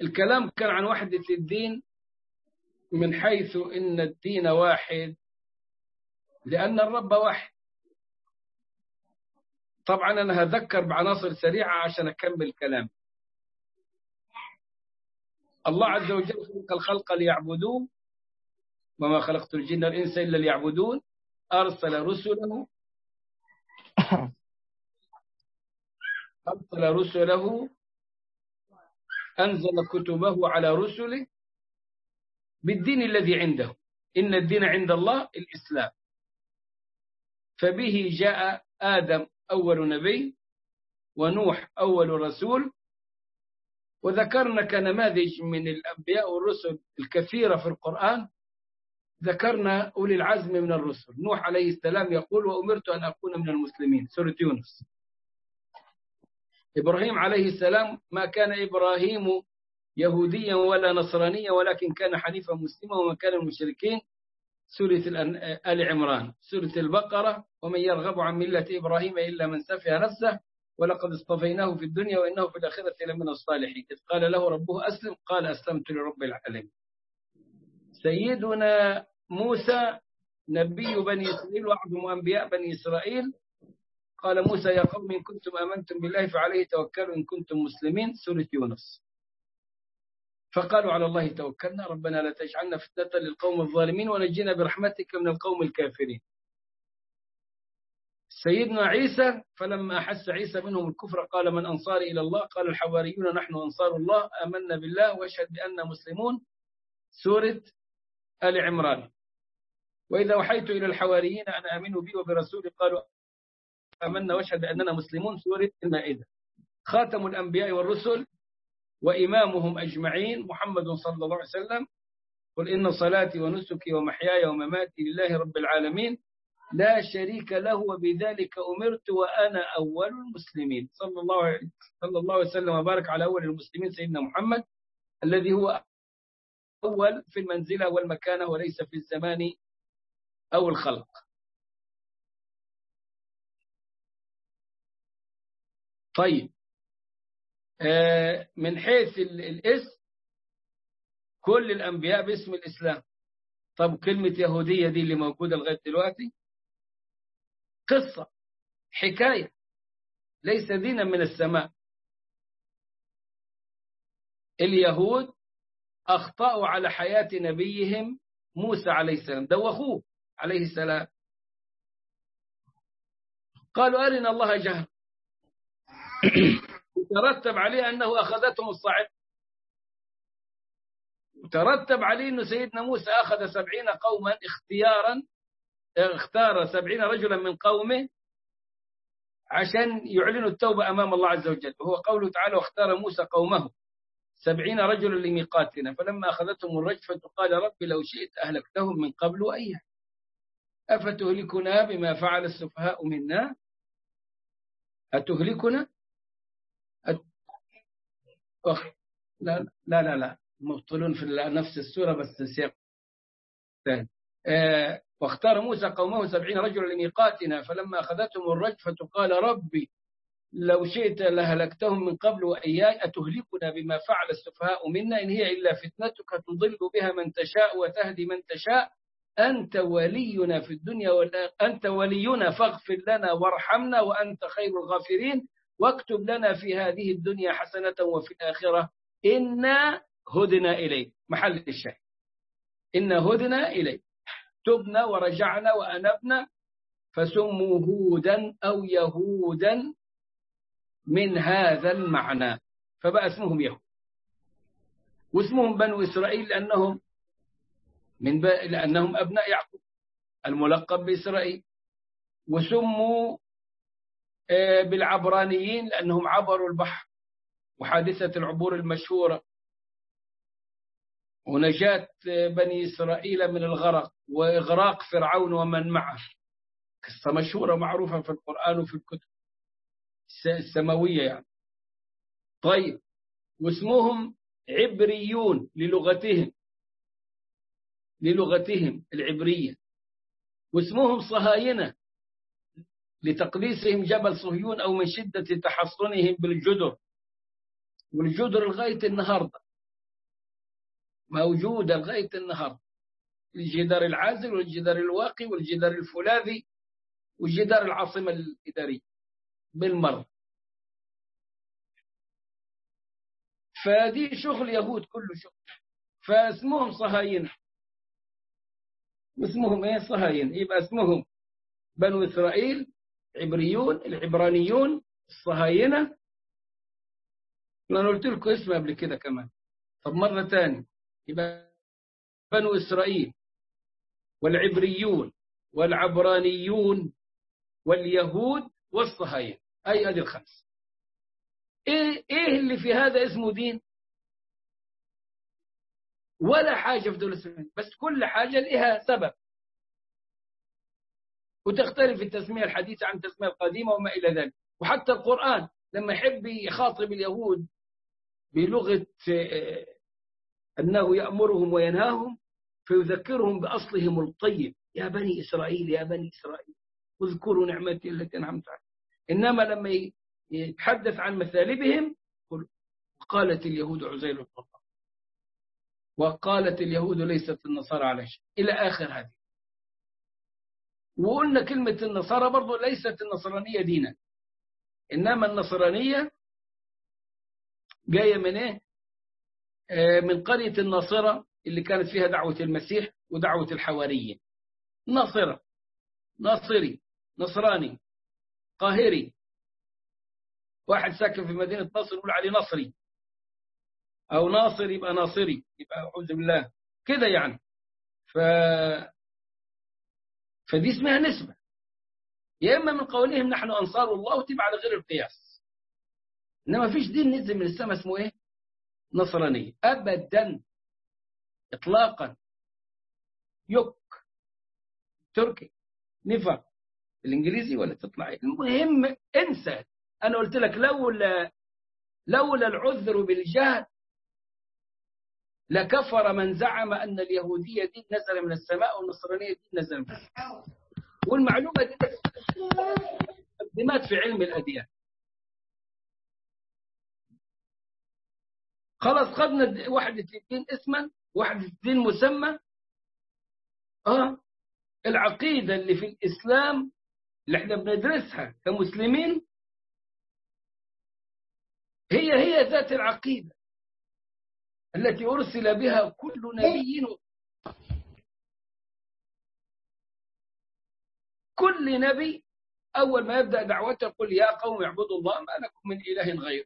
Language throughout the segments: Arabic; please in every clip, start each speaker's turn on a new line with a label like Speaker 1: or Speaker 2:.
Speaker 1: الكلام كان عن وحدة الدين من حيث إن الدين واحد لأن الرب واحد. طبعا أنا هذكر بعناصر سريعة عشان أكمل كلام. الله عز وجل خلق الخلق ليعبدوه وما خلقت الجن والإنس إلا ليعبدون. أرسل رسله أنزل كتبه على رسله بالدين الذي عنده. إن الدين عند الله الإسلام. فبه جاء آدم أول نبي ونوح أول رسول. وذكرنا كنماذج من الأنبياء والرسل الكثيرة في القرآن. ذكرنا أولي العزم من الرسل. نوح عليه السلام يقول وأمرت أن أكون من المسلمين، سورة يونس. إبراهيم عليه السلام ما كان إبراهيم يهوديا ولا نصرانيا ولكن كان حنيفا مسلما وما كان المشركين، سورة آل عمران. سورة البقرة ومن يرغب عن ملة إبراهيم إلا من سفه نفسه ولقد اصطفيناه في الدنيا وإنه في الآخرة لمن الصالحين. إذ قال له ربه أسلم قال أسلمت لرب العالمين. سيدنا موسى نبي بني إسرائيل وأعظم أنبياء بني إسرائيل. قال موسى يا قوم إن كنتم آمنتم بالله فعليه توكلوا إن كنتم مسلمين، سورة يونس. فقالوا على الله توكلنا ربنا لا تجعلنا فتنة للقوم الظالمين ونجينا برحمتك من القوم الكافرين. سيدنا عيسى فلما أحس عيسى منهم الكفر قال من أنصاري إلى الله قال الحواريون نحن أنصار الله آمنا بالله واشهد بأننا مسلمون، سورة آل عمران. وإذا وحيت إلى الحواريين أن آمنوا بي وبرسولي قالوا آمنا واشهد بأننا مسلمون، سورة المائدة. خاتم الأنبياء والرسل وإمامهم أجمعين محمد صلى الله عليه وسلم. قل إن صلاتي ونسكي ومحياي ومماتي لله رب العالمين لا شريك له وبذلك أمرت وأنا أول المسلمين. صلى الله عليه وسلم وبارك على أول المسلمين سيدنا محمد الذي هو أول في المنزلة والمكانة وليس في الزمان أو الخلق. طيب من حيث الاسم كل الأنبياء باسم الإسلام. طب كلمة يهودية دي اللي موجودة لغاية دلوقتي قصة حكاية ليس دينا من السماء. اليهود أخطأوا على حياة نبيهم موسى عليه السلام، دوخوه عليه السلام. قالوا أرنا الله جهر وترتب عليه أنه أخذتهم الصاعقة. وترتب عليه أنه سيدنا موسى أخذ 70 قوما اختار 70 رجلا من قومه عشان يعلنوا التوبة أمام الله عز وجل. وهو قوله تعالى واختار موسى قومه 70 رجلا لميقاتنا فلما أخذتهم الرجفة قال رب لو شئت أهلكتهم من قبل وإياه أفتهلكنا بما فعل السفهاء منا. أتهلكنا لا لا لا لا مبطلون في نفس السورة بس السياق ثاني. واختار موسى قومه 70 رجلا لميقاتنا فلما أخذتهم الرجفة قال ربي لو شئت لهلكتهم من قبل وإياي أتهلكنا بما فعل السفهاء منا إن هي إلا فتنتك تضل بها من تشاء وتهدي من تشاء أنت ولينا في الدنيا أنت ولينا فاغفر لنا وارحمنا وأنت خير الغافرين واكتب لنا في هذه الدنيا حسنة وفي الآخرة إنا هدنا إليك. محل الشيء إنا هدنا إليك تبنا ورجعنا وأنبنا فسموا هودا أو يهودا من هذا المعنى فبقى اسمهم يهود. واسمهم بنو إسرائيل لأنهم أبناء يعقوب الملقب بإسرائيل. وسموا بالعبرانيين لأنهم عبروا البحر وحادثة العبور المشهورة ونجاة بني إسرائيل من الغرق وإغراق فرعون ومن معه. قصة مشهورة معروفة في القرآن وفي الكتب السماوية يعني. طيب واسمهم عبريون للغتهم العبرية. واسمهم صهاينة لتقديسهم جبل صهيون أو من شدة تحصنهم بالجدر والجدر لغاية النهاردة موجودة لغاية النهاردة، الجدار العازل والجدار الواقي والجدار الفولاذي وجدار العاصمة الإدارية بالمرة. فدي شغل يهود كله شغل. فاسمهم صهاينة، واسمهم ايه؟ صهاينة. يبقى اسمهم بنو إسرائيل، عبريون، العبرانيون، الصهاينة. أنا قلت لكم اسم قبل كده كمان. طب مرة تاني، يبقى بنو إسرائيل والعبريون والعبرانيون واليهود والصهاينة. أي هذه الخمس. إيه اللي في هذا اسمه دين؟ ولا حاجة في دول السنين، بس كل حاجة لها سبب، وتختلف التسمية الحديثة عن التسمية القديمة وما إلى ذلك. وحتى القرآن لما يحب يخاطب اليهود بلغة أنه يأمرهم وينهاهم، فيذكرهم بأصلهم الطيب: يا بني إسرائيل يا بني إسرائيل اذكروا نعمتي التي أنعمت عليكم. إنما لما يتحدث عن مثالبهم قالت اليهود عزير ابن الله، وقالت اليهود ليست النصارى على شيء، إلى آخر هذه. وقلنا كلمة النصارى برضو ليست النصرانية دينا، إنما النصرانية جاية من إيه؟ من قرية الناصرة اللي كانت فيها دعوة المسيح ودعوة الحواريين. ناصرة، ناصري، نصراني، قاهري. واحد ساكن في مدينة نصر يقول عليه نصري، أو ناصر يبقى ناصري، يبقى أعوذ بالله كده يعني. فدي اسمها نسبة. يا إما من قولهم نحن أنصار الله وتبع على غير القياس. إنما فيش دين نزل من السماء اسمه إيه؟ نصرانية أبدا إطلاقا. يك، تركي، نفر الإنجليزي ولا تطلع إيه؟ المهم انسى. أنا قلت لك لولا العذر بالجهل لكفر من زعم أن اليهودية دين نزل من السماء والنصرانية دين نزل من السماء. والمعلومة دي مقدمات في علم الأديان. خلاص خدنا وحدة الدين اسما، وحدة الدين مسمى. العقيدة اللي في الإسلام اللي احنا بندرسها كمسلمين هي ذات العقيدة التي أرسل بها كل نبي. كل نبي أول ما يبدأ دعوته يقول يا قوم اعبدوا الله ما لكم من إله غيره.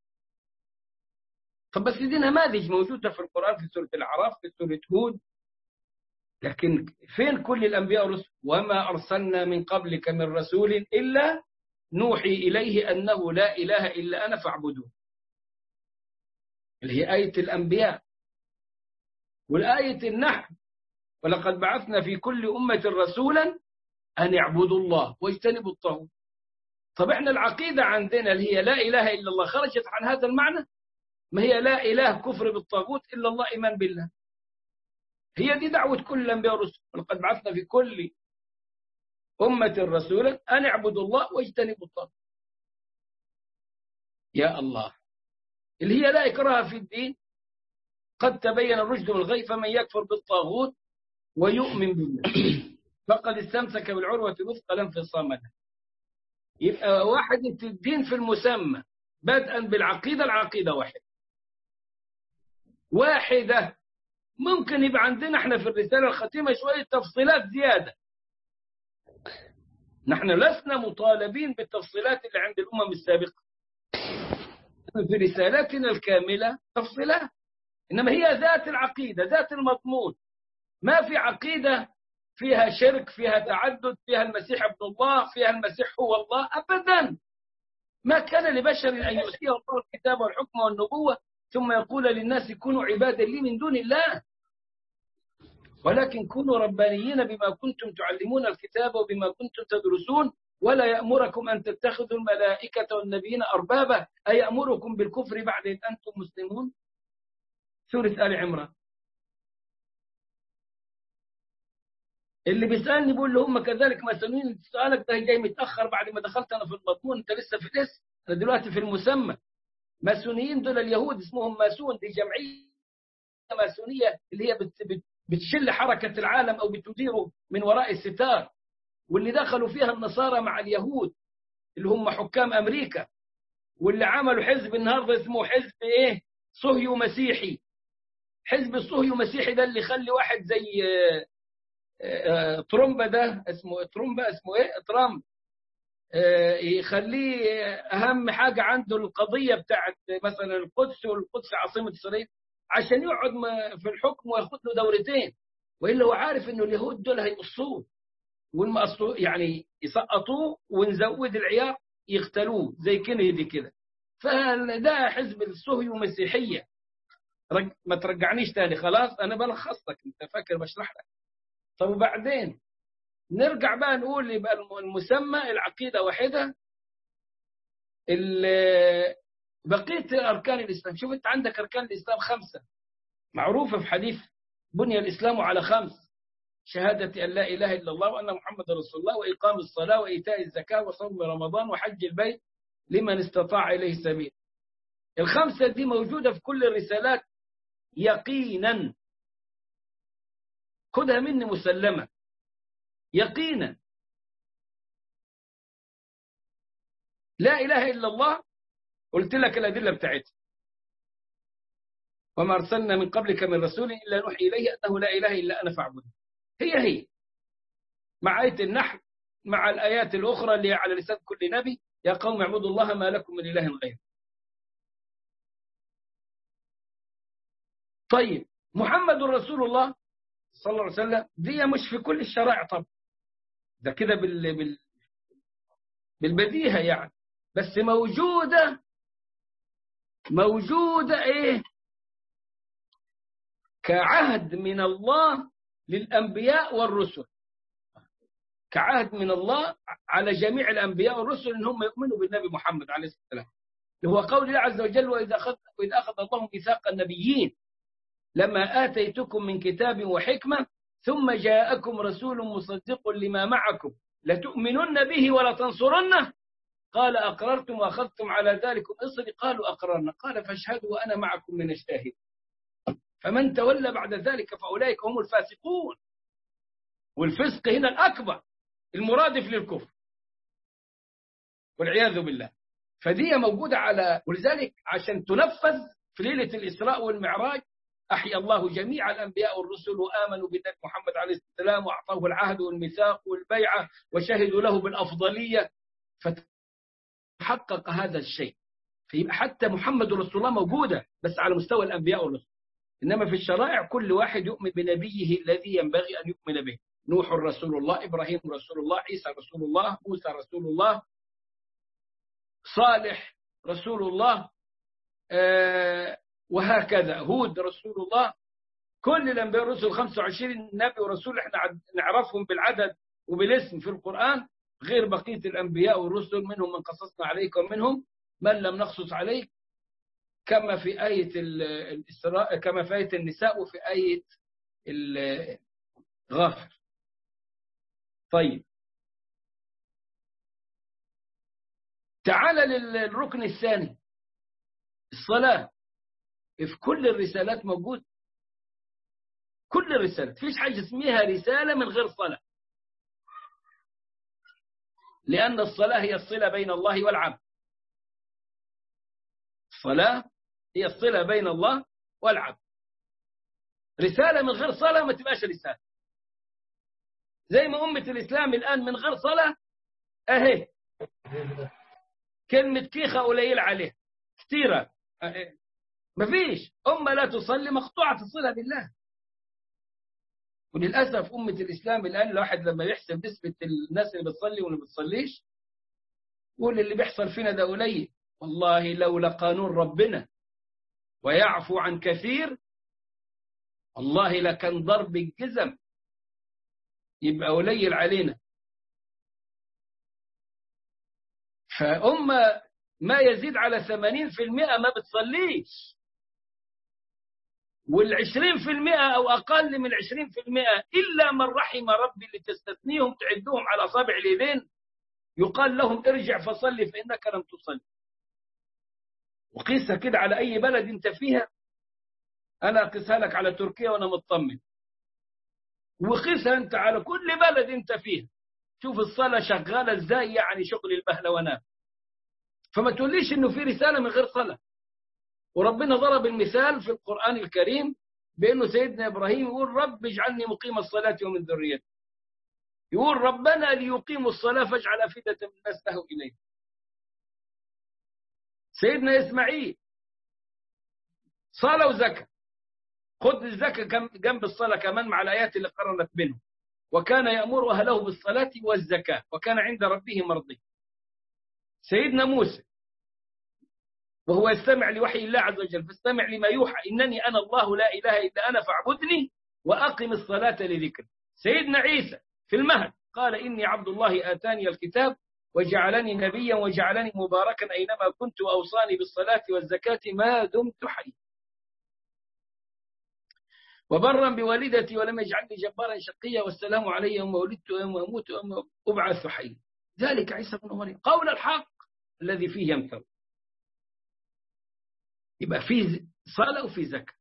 Speaker 1: طب بس دي نماذج موجودة في القرآن، في سورة الأعراف، في سورة هود. لكن فين كل الأنبياء والرسل؟ وما أرسلنا من قبلك من رسول إلا نوحي إليه أنه لا إله إلا أنا فاعبدون، اللي هي آية الأنبياء. والآية النحل: ولقد بعثنا في كل أمة رسولا أن يعبدوا الله واجتنبوا الطاغوت. طب احنا العقيدة عندنا اللي هي لا إله إلا الله خرجت عن هذا المعنى؟ ما هي لا إله كفر بالطاغوت إلا الله إيمان بالله. هي دي دعوة كل الأنبياء والرسل: ولقد بعثنا في كل أمة رسولا أن يعبدوا الله واجتنبوا الطاغوت. يا الله، اللي هي لا إكراه في الدين، قد تبين الرشد من الغي، فمن يكفر بالطاغوت ويؤمن بالله فقد استمسك بالعروة الوثقى لا انفصام لها. يبقى وحدة الدين في المسمى بدءا بالعقيدة. العقيدة واحدة. ممكن يبقى عندنا احنا في الرسالة الختيمة شوية تفصيلات زيادة. نحن لسنا مطالبين بالتفصيلات اللي عند الأمم السابقة. في رسالتنا الكاملة تفصيلات، إنما هي ذات العقيدة، ذات المضمون. ما في عقيدة فيها شرك، فيها تعدد، فيها المسيح ابن الله، فيها المسيح هو الله، أبدا. ما كان لبشر أن يؤتيه الله الكتاب والحكم والنبوة ثم يقول للناس كونوا عبادا لي من دون الله، ولكن كونوا ربانيين بما كنتم تعلمون الكتاب وبما كنتم تدرسون، ولا يأمركم أن تتخذوا الملائكة والنبيين أربابا أيأمركم بالكفر بعد إذ أنتم مسلمون. سورة آل عمران. اللي بيسألني بيقول له هم كذلك مسؤولين. سؤالك ده جاي متأخر بعد ما دخلت أنا في المضمون، أنت لسه في الاسم، أنا دلوقتي في المسمى. ماسونيين دول اليهود اسمهم ماسون، دي جمعية ماسونية اللي هي بتشل حركة العالم أو بتديره من وراء الستار، واللي دخلوا فيها النصارى مع اليهود اللي هم حكام أمريكا، واللي عملوا حزب النهارده اسمه حزب إيه؟ صهيو مسيحي. حزب الصهيو مسيحي ده اللي يخلي واحد زي ترومبا، ده اسمه ترومبا، اسمه إيه؟ ترامب، يخليه أهم حاجة عنده القضية بتاعت مثلا القدس، والقدس عاصمة إسرائيل، عشان يقعد في الحكم وياخد له دورتين. وإلا هو عارف إنه اليهود دول هيقصوه، يعني يسقطوه ونزود العيار يقتلوه زي كندي كده. فده حزب الصهيو مسيحية. ما ترجعنيش تاني، خلاص أنا بلخص لك، أنت فاكر بشرح لك. طب وبعدين نرجع بقى نقول يبقى المسمى العقيدة واحدة. بقية أركان الإسلام، شوف أنت عندك أركان الإسلام 5 معروفة في حديث بني الإسلام على 5: شهادة أن لا إله إلا الله وأن محمد رسول الله، وإقام الصلاة، وإيتاء الزكاة، وصوم رمضان، وحج البيت لمن استطاع إليه سبيل. ال5 دي موجودة في كل الرسالات يقينا، خذها مني مسلمة يقينا. لا إله إلا الله قلت لك الأدلة بتاعتها: وما أرسلنا من قبلك من رسول إلا نوحي إليه أنه لا إله إلا أنا فاعبده. هي مع آية النحل، مع الآيات الأخرى اللي على لسان كل نبي: يا قوم اعبدوا الله ما لكم من إله غيره. طيب محمد رسول الله صلى الله عليه وسلم دي مش في كل الشرائع طبعا، ده كده بالبديهة يعني، بس موجودة إيه؟ كعهد من الله للأنبياء والرسل، كعهد من الله على جميع الأنبياء والرسل إن هم يؤمنوا بالنبي محمد عليه الصلاة والسلام. هو قول الله عز وجل: وإذا أخذ الله ميثاق النبيين لما آتيتكم من كتاب وحكمة ثم جاءكم رسول مصدق لما معكم لتؤمنن به ولا تنصرنه قال أقررتم وأخذتم على ذلكم إصري قالوا أقررنا قال فاشهدوا وأنا معكم من الشاهد فمن تولى بعد ذلك فأولئك هم الفاسقون. والفسق هنا الأكبر المرادف للكفر والعياذ بالله. فدي موجودة ولذلك عشان تنفذ في ليلة الإسراء والمعراج أحيا الله جميع الأنبياء والرسل وآمنوا بالنبي محمد عليه الصلاة والسلام وأعطوه العهد والميثاق والبيعة وشهدوا له بالأفضلية، فتحقق هذا الشيء. فيبقى حتى محمد رسول الله موجودة بس على مستوى الأنبياء والرسل، إنما في الشرائع كل واحد يؤمن بنبيه الذي ينبغي أن يؤمن به. نوح رسول الله، إبراهيم رسول الله، عيسى رسول الله، موسى رسول الله، صالح رسول الله، وهكذا هود رسول الله. كل الأنبياء والرسل 25 نبي ورسول احنا نعرفهم بالعدد وبالاسم في القرآن، غير بقية الأنبياء والرسل منهم من قصصنا عليك ومنهم من لم نقصص عليك، كما في آية الإسراء، كما في آية النساء وفي آية غافر. طيب تعال للركن الثاني، الصلاة. في كل الرسالات موجود، كل الرسالات، فيش حاجة اسمها رسالة من غير صلاة، لأن الصلاة هي الصلة بين الله والعبد. الصلاة هي الصلة بين الله والعبد. رسالة من غير صلاة ما تبقاش رسالة. زي ما أمة الإسلام الآن من غير صلاة أهي كلمة كيخة قليل عليه كثيرة، مفيش أمة لا تصلي مقطوعة الصلة بالله. وللأسف أمة الإسلام الآن الواحد لما يحسب نسبة الناس اللي بتصلي واللي ما بتصليش يقول اللي بيحصل فينا ده قليل. والله لولا قانون ربنا ويعفو عن كثير والله لكان ضرب الجزم يبقى قليل علينا. فأمة ما يزيد على 80% ما بتصليش، وال20% أو أقل من 20% إلا من رحم ربي اللي تستثنيهم تعدوهم على أصابع اليدين يقال لهم ارجع فصلي فإنك لم تصلي. وقيسها كده على أي بلد أنت فيها، أنا أقيسها لك على تركيا وأنا مطمن، وقيسها أنت على كل بلد أنت فيه، شوف الصلاة شغالة إزاي، يعني شغل البهلوانات. فما تقوليش إنه في رسالة من غير صلاة. وربنا ضرب المثال في القرآن الكريم بأنه سيدنا إبراهيم يقول رب اجعلني مقيم الصلاة ومن ذريتي، يقول ربنا ليقيموا الصلاة فاجعل أفئدة من الناس تهوي إليه. سيدنا إسماعيل صلاة وزكاة، خذ الزكاة جنب الصلاة كمان مع الآيات اللي قرنت بينهم، وكان يأمر أهله بالصلاة والزكاة وكان عند ربه مرضي. سيدنا موسى وهو يستمع لوحي الله عز وجل، فاستمع لما يوحى إنني أنا الله لا إله إلا أنا فاعبدني وأقم الصلاة لذكري. سيدنا عيسى في المهد قال إني عبد الله آتاني الكتاب وجعلني نبيا وجعلني مباركا أينما كنت وأوصاني بالصلاة والزكاة ما دمت حيا وبرا بوالدتي ولم يجعلني جبارا شقيا والسلام علي يوم ولدت ويوم أموت ويوم أبعث حيا. ذلك عيسى بن مريم قول الحق الذي فيه يمتر. يبقى فيه صلاة وفيه زكاة،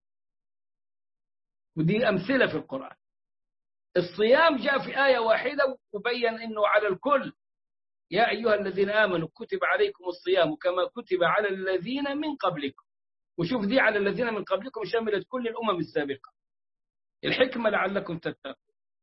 Speaker 1: ودي أمثلة في القرآن. الصيام جاء في آية واحدة وبين أنه على الكل، يا أيها الذين آمنوا كتب عليكم الصيام كما كتب على الذين من قبلكم. وشوف دي على الذين من قبلكم شملت كل الأمم السابقة. الحكمة لعلكم تتقون.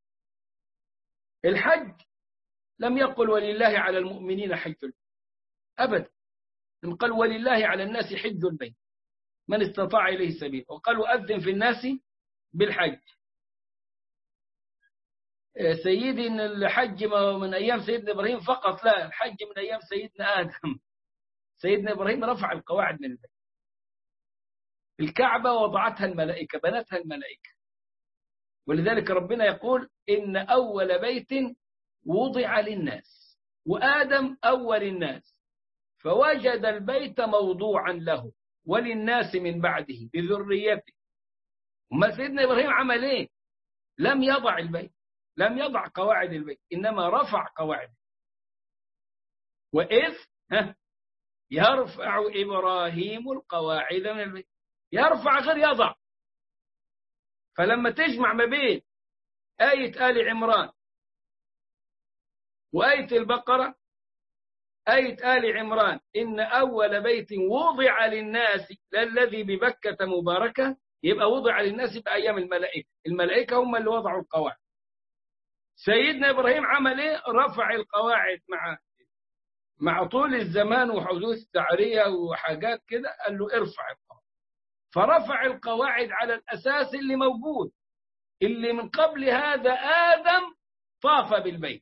Speaker 1: الحج لم يقل ولله على المؤمنين حج البيت أبدا، لم قال ولله على الناس حج البيت من استطاع إليه سبيل، وقالوا أذن في الناس بالحج. سيدي إن الحج من أيام سيدنا إبراهيم فقط، لا، الحج من أيام سيدنا آدم. سيدنا إبراهيم رفع القواعد من البيت. الكعبة وضعتها الملائكة، بنتها الملائكة، ولذلك ربنا يقول إن أول بيت وضع للناس وآدم أول الناس فوجد البيت موضوعا له وللناس من بعده بذريته. وما سيدنا إبراهيم عمل إيه؟ لم يضع البيت، لم يضع قواعد البيت، إنما رفع قواعد. وإذ يرفع إبراهيم القواعد من البيت، يرفع غير يضع. فلما تجمع ما بين آية آل عمران وآية البقرة، آية آل عمران إن أول بيت وضع للناس للذي ببكة مباركة، يبقى وضع للناس بأيام الملائكة. الملائكة هم اللي وضعوا القواعد. سيدنا إبراهيم عمل إيه؟ رفع القواعد مع طول الزمان وحدوث تعرية وحاجات كده، قال له ارفع القواعد. فرفع القواعد على الأساس اللي موجود، اللي من قبل هذا آدم طاف بالبيت.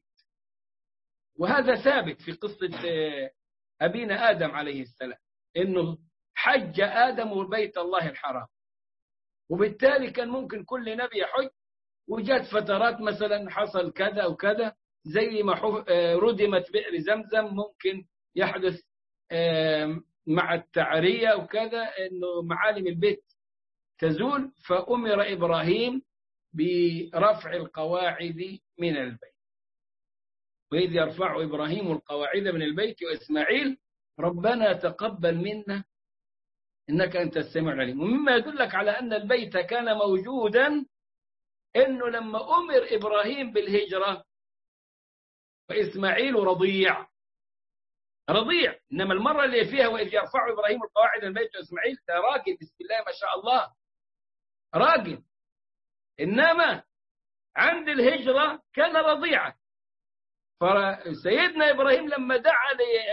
Speaker 1: وهذا ثابت في قصة أبينا آدم عليه السلام، إنه حج آدم بيت الله الحرام. وبالتالي كان ممكن كل نبي يحج، وجات فترات مثلا حصل كذا وكذا، زي ما ردمت بئر زمزم، ممكن يحدث مع التعرية وكذا إنه معالم البيت تزول، فأمر إبراهيم برفع القواعد من البيت. وإذ يرفع إبراهيم القواعد من البيت وإسماعيل ربنا تقبل منا إنك أنت السميع العليم. ومما يدلك على أن البيت كان موجودا إنه لما أمر إبراهيم بالهجرة وإسماعيل رضيع، إنما المرة اللي فيها وإذ يرفع إبراهيم القواعد من البيت وإسماعيل ده راجل بسم الله ما شاء الله راجل، إنما عند الهجرة كان رضيعا. فسيدنا إبراهيم لما دعا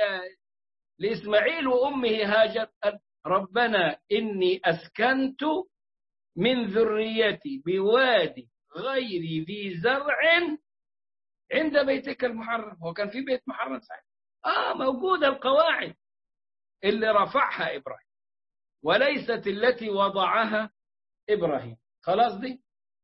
Speaker 1: لإسماعيل وأمه هاجر ربنا إني أسكنت من ذريتي بوادي غير ذي زرع عند بيتك المحرم. هو كان في بيت محرم ساعتها، موجودة القواعد اللي رفعها إبراهيم وليست التي وضعها إبراهيم. خلاص دي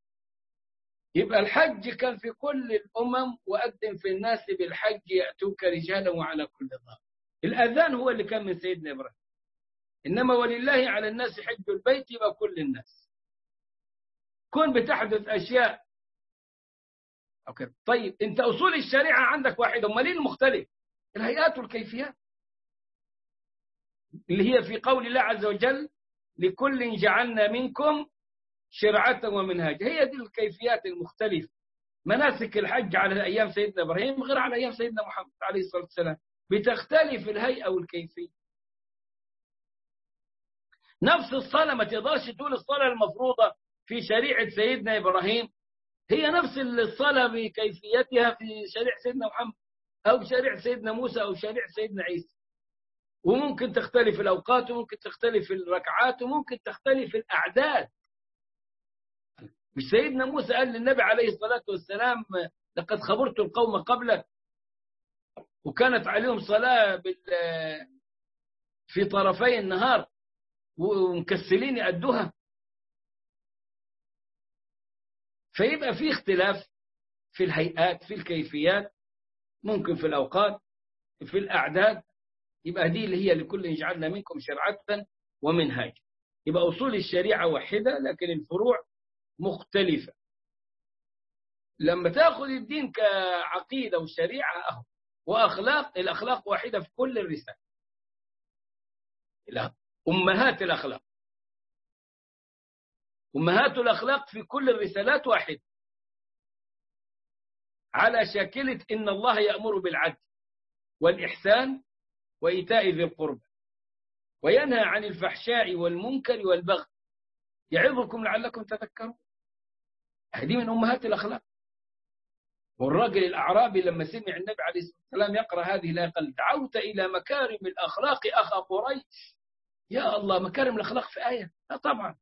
Speaker 1: يبقى الحج كان في كل الأمم، وأذن في الناس بالحج يأتوك رجالا وعلى كل ضامر. الأذان هو اللي كان من سيدنا إبراهيم، إنما ولله على الناس حج البيت يبقى كل الناس. كون بتحدث أشياء أوكي. طيب أنت أصول الشريعة عندك واحدة، أمال ليه المختلف؟ الهيئات والكيفيات اللي هي في قول الله عز وجل لكل جعلنا منكم شرعة ومنهاجا. هي دي الكيفيات المختلفة. مناسك الحج على أيام سيدنا إبراهيم غير على أيام سيدنا محمد عليه الصلاة والسلام، بتختلف الهيئة والكيفية. نفس الصلاة ما تقدرش تقول الصلاة المفروضة في شريعة سيدنا إبراهيم هي نفس الصلاة بكيفيتها في شريعة سيدنا محمد أو شريعة سيدنا موسى أو شريعة سيدنا عيسى. وممكن تختلف الأوقات وممكن تختلف الركعات وممكن تختلف الأعداد. مش سيدنا موسى قال للنبي عليه الصلاة والسلام لقد خبرت القوم قبلك، وكانت عليهم صلاة في طرفي النهار ومكسلين يأدوها. فيبقى في اختلاف في الهيئات، في الكيفيات، ممكن في الأوقات، في الأعداد. يبقى دي اللي هي لكل جعلنا منكم شرعة ومنهاج. يبقى أصول الشريعة واحدة لكن الفروع مختلفة. لما تأخذ الدين كعقيدة وشريعة وأخلاق، الأخلاق واحدة في كل الرسالة. أمهات الأخلاق، أمهات الأخلاق في كل الرسالات واحد، على شاكلة إن الله يأمر بالعدل والإحسان وإيتاء ذي القربى وينهى عن الفحشاء والمنكر والبغي يعظكم لعلكم تذكرون. هذه من أمهات الأخلاق. والراجل الأعرابي لما سمع النبي عليه الصلاة والسلام يقرأ هذه الآية قال دعوت إلى مكارم الأخلاق أخا قريش. يا الله، مكارم الأخلاق في آية؟ لا طبعا.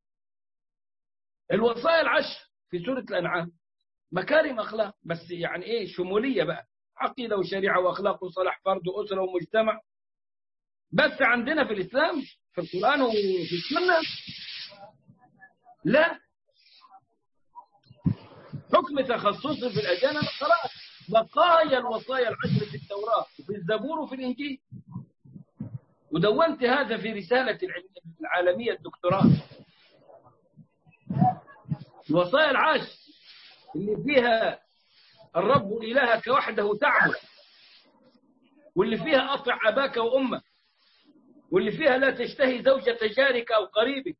Speaker 1: الوصايا العشر في سورة الأنعام مكارم أخلاق، بس يعني إيه شمولية بقى، عقيدة وشريعة وأخلاق وصلاح فرد وأسرة ومجتمع. بس عندنا في الإسلام في القرآن وفي السنة لا، حكم تخصصي في الأديان. أنا قرأت بقايا الوصايا العشر في التوراة وفي الزبور وفي الإنجيل، ودونت هذا في رسالة العالمية الدكتوراه. الوصايا العشر اللي فيها الرب إلهك وحده تعبد، واللي فيها أطع أباك وأمك، واللي فيها لا تشتهي زوجة جارك أو قريبك.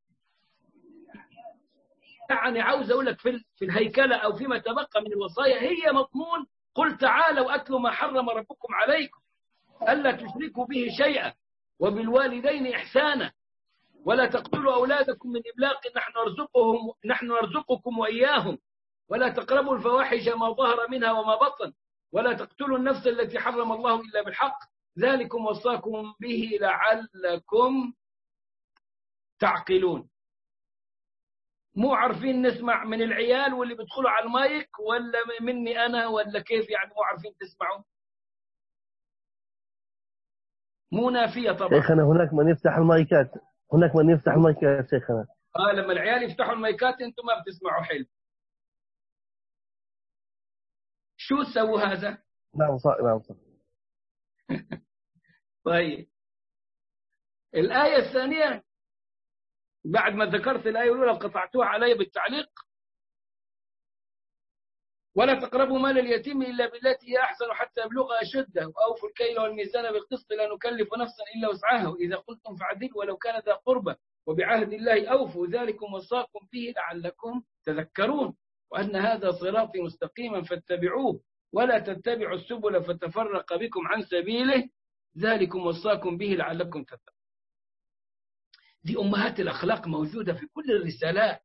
Speaker 1: يعني عاوز أقول لك في الهيكلة أو فيما تبقى من الوصايا هي مضمون قل تعالوا أتلوا ما حرم ربكم عليكم ألا تشركوا به شيئا وبالوالدين إحسانا ولا تقتلوا أولادكم من إملاق نحن نرزقكم وإياهم ولا تقربوا الفواحش ما ظهر منها وما بطن ولا تقتلوا النفس التي حرم الله إلا بالحق ذلكم وصاكم به لعلكم تعقلون. مو عارفين نسمع من العيال واللي بيدخلوا على المايك ولا مني أنا ولا كيف؟ يعني مو عارفين تسمعوا؟ مو نافية طبعا.
Speaker 2: شيخنا هناك من يفتح المايكات، هناك من يفتح المايكات شيخنا.
Speaker 1: لما العيال يفتحوا المايكات انتم ما بتسمعوا حلو. شو سووا هذا؟
Speaker 2: نعم صح نعم صح.
Speaker 1: طيب الآية الثانية بعد ما ذكرت الآية الأولى قطعتوها علي بالتعليق. ولا تقربوا مال اليتيم إلا بالتي هي أحسن حتى يبلغ أشده وأوفوا الكيل والميزان بالقسط لا نكلف نفسا إلا وسعها وإذا قلتم فعدلوا ولو كان ذا قربى وبعهد الله أوفوا ذلكم وصاكم به لعلكم تذكرون وأن هذا صراطي مستقيما فاتبعوه ولا تتبعوا السبل فتفرق بكم عن سبيله ذلكم وصاكم به لعلكم تتقون. دي أمهات الأخلاق موجودة في كل الرسالات.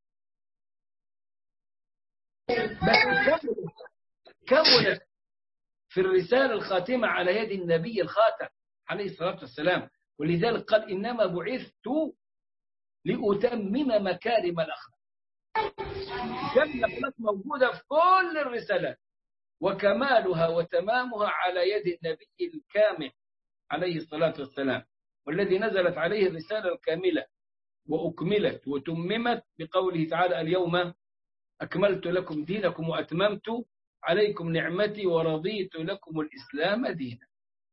Speaker 1: بس كونت في الرسالة الخاتمة على يد النبي الخاتم عليه الصلاة والسلام، ولذلك قال إنما بعثت لأتمم مكارم الأخلاق. مكارم الأخلاق موجودة في كل الرسالات وكمالها وتمامها على يد النبي الكامل عليه الصلاة والسلام، والذي نزلت عليه الرسالة الكاملة وأكملت وتممت بقوله تعالى اليوم أكملت لكم دينكم وأتممت عليكم نعمتي ورضيت لكم الإسلام دينا.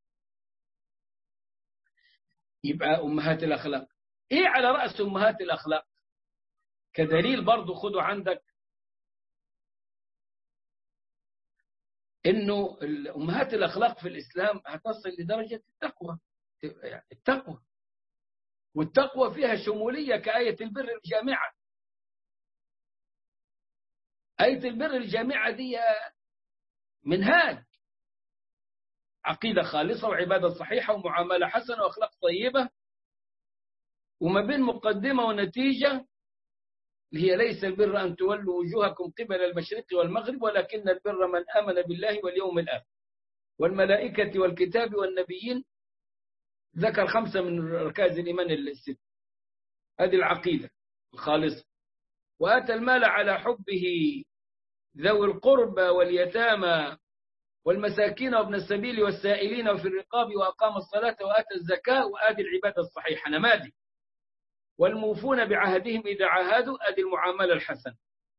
Speaker 1: يبقى أمهات الأخلاق إيه على رأس أمهات الأخلاق كدليل برضو خدوا عندك إنه أمهات الأخلاق في الإسلام هتصل لدرجة التقوى والتقوى فيها شمولية كآية البر الجامعة آية البر الجامعة دي منهاج، عقيدة خالصة وعبادة صحيحة ومعاملة حسنة وأخلاق طيبة، وما بين مقدمة ونتيجة اللي هي ليس البر أن تولوا وجوهكم قبل المشرق والمغرب ولكن البر من آمن بالله واليوم الآخر والملائكة والكتاب والنبيين. ذكر 5 من ركائز الإيمان الست. هذه العقيدة الخالصة. وآتى المال على حبه ذوي القربى واليتامى والمساكين وابن السبيل والسائلين وفي الرقاب وأقام الصلاة وآتى الزكاة وآتى العبادة الصحيحة نماذج. والموفون بعهدهم إذا عاهدوا، آتى المعاملة الحسنة.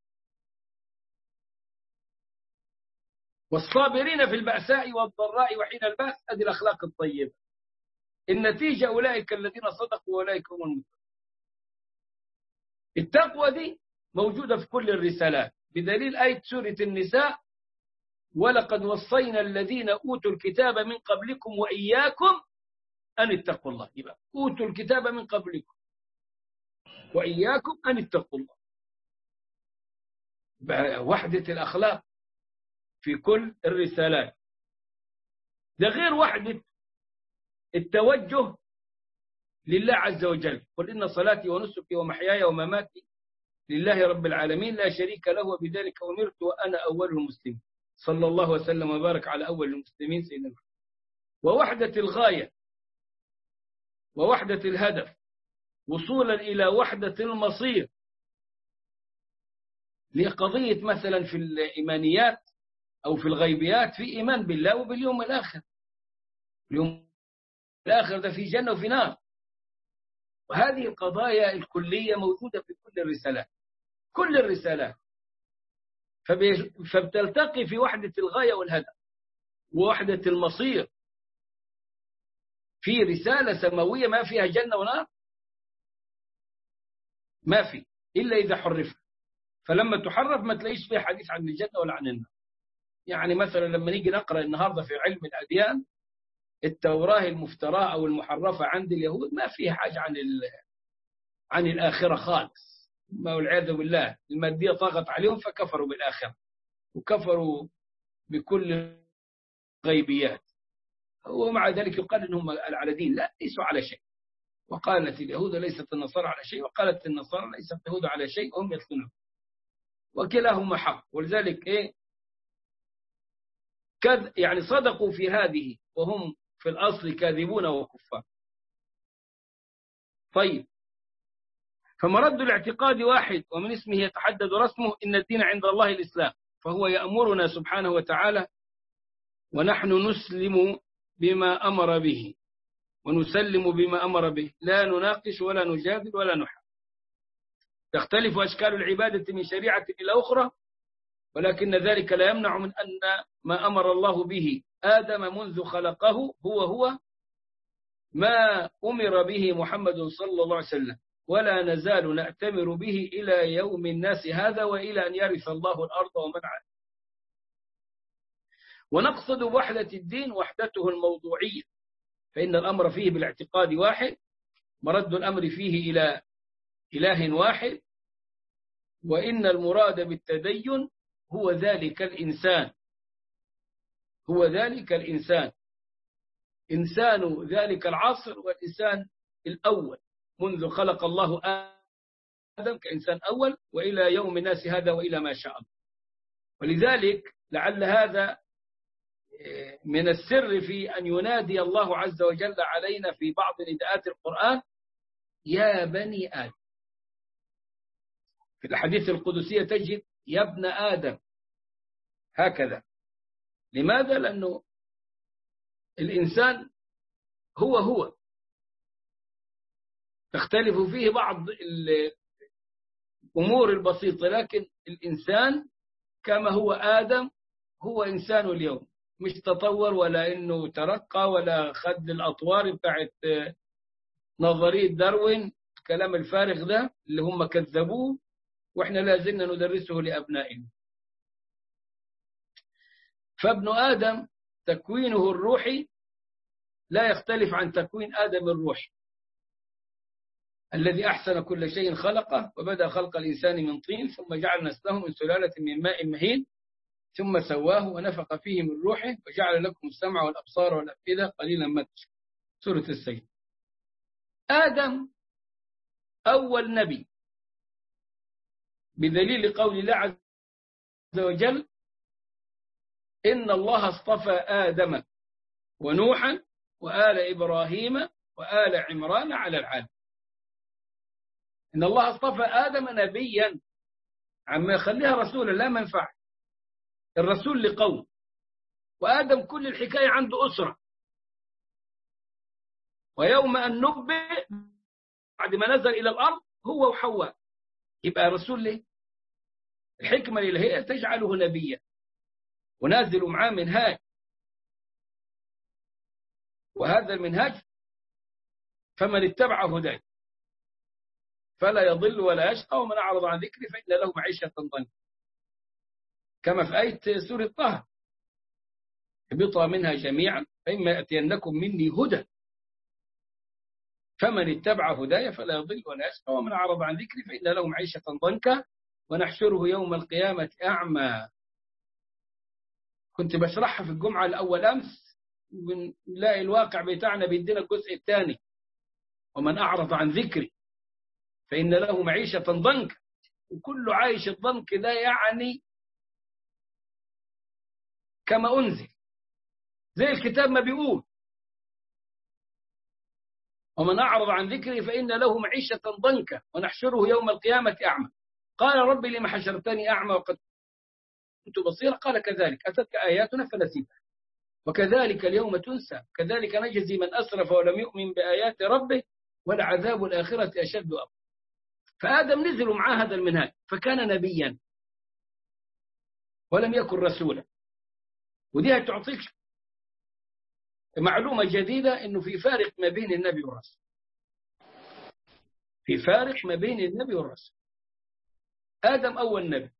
Speaker 1: والصابرين في البأساء والضراء وحين البأس، آتى الأخلاق الطيبة. النتيجة أولئك الذين صدقوا وأولئك هم المتقون. التقوى دي موجودة في كل الرسالات بدليل آية سورة النساء: ولقد وصينا الذين أوتوا الكتاب من قبلكم وإياكم أن اتقوا الله. يبقى أوتوا الكتاب من قبلكم وإياكم أن اتقوا الله. وحدة الأخلاق في كل الرسالات. ده غير وحدة التوجه لله عز وجل: قل إن صلاتي ونسكي ومحياي ومماتي لله رب العالمين لا شريك له وبذلك أمرت وأنا أول المسلمين. صلى الله وسلم وبارك على أول المسلمين سيدنا محمد. ووحدة الغاية ووحدة الهدف وصولا إلى وحدة المصير. لقضية مثلا في الإيمانيات أو في الغيبيات في إيمان بالله وباليوم الآخر. اليوم الآخر ده في جنة وفي نار. وهذه القضايا الكلية موجودة في كل الرسالات، كل الرسالات. فبتلتقي في وحدة الغاية والهدف ووحدة المصير. في رسالة سماوية ما فيها جنة ونار؟ ما في، إلا إذا حرفت. فلما تحرف ما تلاقيش فيها حديث عن الجنة ولا عن النار. يعني مثلا لما نيجي نقرأ النهاردة في علم الأديان التوراة المفتراه أو المحرفة عند اليهود ما فيها حاجة عن الآخرة خالص. والعياذ بالله المادية طاغت عليهم فكفروا بالآخرة وكفروا بكل غيبيات. ومع ذلك يقال إنهم على دين، لا، ليسوا على شيء. وقالت اليهود ليست النصارى على شيء، وقالت النصارى ليست اليهود على شيء وهم يدخلون. وكلاهما حق. ولذلك يعني صدقوا في هذه وهم في الأصل كاذبون وكفار. طيب، فمرد الاعتقاد واحد ومن اسمه يتحدد رسمه: إن الدين عند الله الإسلام. فهو يأمرنا سبحانه وتعالى ونحن نسلم بما أمر به ونسلم بما أمر به، لا نناقش ولا نجادل ولا نحاول. تختلف أشكال العبادة من شريعة إلى أخرى، ولكن ذلك لا يمنع من أن ما أمر الله به آدم منذ خلقه هو ما أمر به محمد صلى الله عليه وسلم، ولا نزال نأتمر به إلى يوم الناس هذا وإلى أن يرث الله الأرض ومن عليها. ونقصد بوحدة الدين وحدته الموضوعية، فإن الأمر فيه بالاعتقاد واحد، مرد الأمر فيه إلى إله واحد، وإن المراد بالتدين هو ذلك الإنسان، هو ذلك الإنسان، إنسان ذلك العصر والإنسان الأول منذ خلق الله آدم كإنسان أول وإلى يوم الناس هذا وإلى ما شاء الله. ولذلك لعل هذا من السر في أن ينادي الله عز وجل علينا في بعض نداءات القرآن: يا بني آدم. في الحديث القدسية تجد يا ابن آدم هكذا. لماذا؟ لأنه الإنسان هو تختلف فيه بعض الأمور البسيطة، لكن الإنسان كما هو آدم هو إنسان اليوم، مش تطور ولا إنه ترقى ولا خد الأطوار بتاعت نظرية داروين، الكلام الفارغ ده اللي هم كذبوه وإحنا لازلنا ندرسه لأبنائنا. فابن آدم تكوينه الروحي لا يختلف عن تكوين آدم الروحي. الذي أحسن كل شيء خلقه وبدأ خلق الإنسان من طين ثم جعل نسله من سلالة من ماء مهين ثم سواه ونفخ فيه من روحه وجعل لكم السمع والأبصار والأفئدة قليلا ما تشكرون. سورة السجدة. آدم أول نبي بدليل قول الله عز وجل إن الله اصطفى آدم ونوحا وآل إبراهيم وآل عمران على العالم. إن الله اصطفى آدم نبيا، عما يخليها رسولا لا منفعة، الرسول لقوم، وآدم كل الحكاية عنده أسرة. ويوم أن نبئ بعد ما نزل إلى الأرض هو وحواء، يبقى رسول ليه؟ الحكمة الإلهية تجعله نبيا ونازل معاه منهاج، وهذا المنهاج فمن اتبع هداي فلا يضل ولا يشقى ومن أعرض عن ذكري فإن له معيشة ضنكا، كما في آية سورة طه اهبطوا منها جميعا فإما يأتينكم مني هدى فمن اتبع هداي فلا يضل ولا يشقى ومن أعرض عن ذكري فإن له معيشة ضنكا ونحشره يوم القيامة أعمى. كنت بشرحها في الجمعة الأول أمس، ونلاقي الواقع بتاعنا بيدينا الجزء الثاني، ومن أعرض عن ذكري فإن له معيشة ضنكا. وكل عايش الضنك ده يعني كما أنزل زي الكتاب ما بيقول، ومن أعرض عن ذكري فإن له معيشة ضنكا ونحشره يوم القيامة أعمى. قال ربي لما حشرتني أعمى وقد كنت بصيرا قال كذلك أتتك آياتنا فنسيتها وكذلك اليوم تنسى كذلك نجزي من أسرف ولم يؤمن بآيات ربه ولعذاب الآخرة أشد وأبقى. فآدم نزلوا معاه هذا المنهاج فكان نبيا ولم يكن رسولا. ودي هتعطيك معلومة جديدة إنه في فارق ما بين النبي والرسول، في فارق ما بين النبي والرسول. آدم أول نبي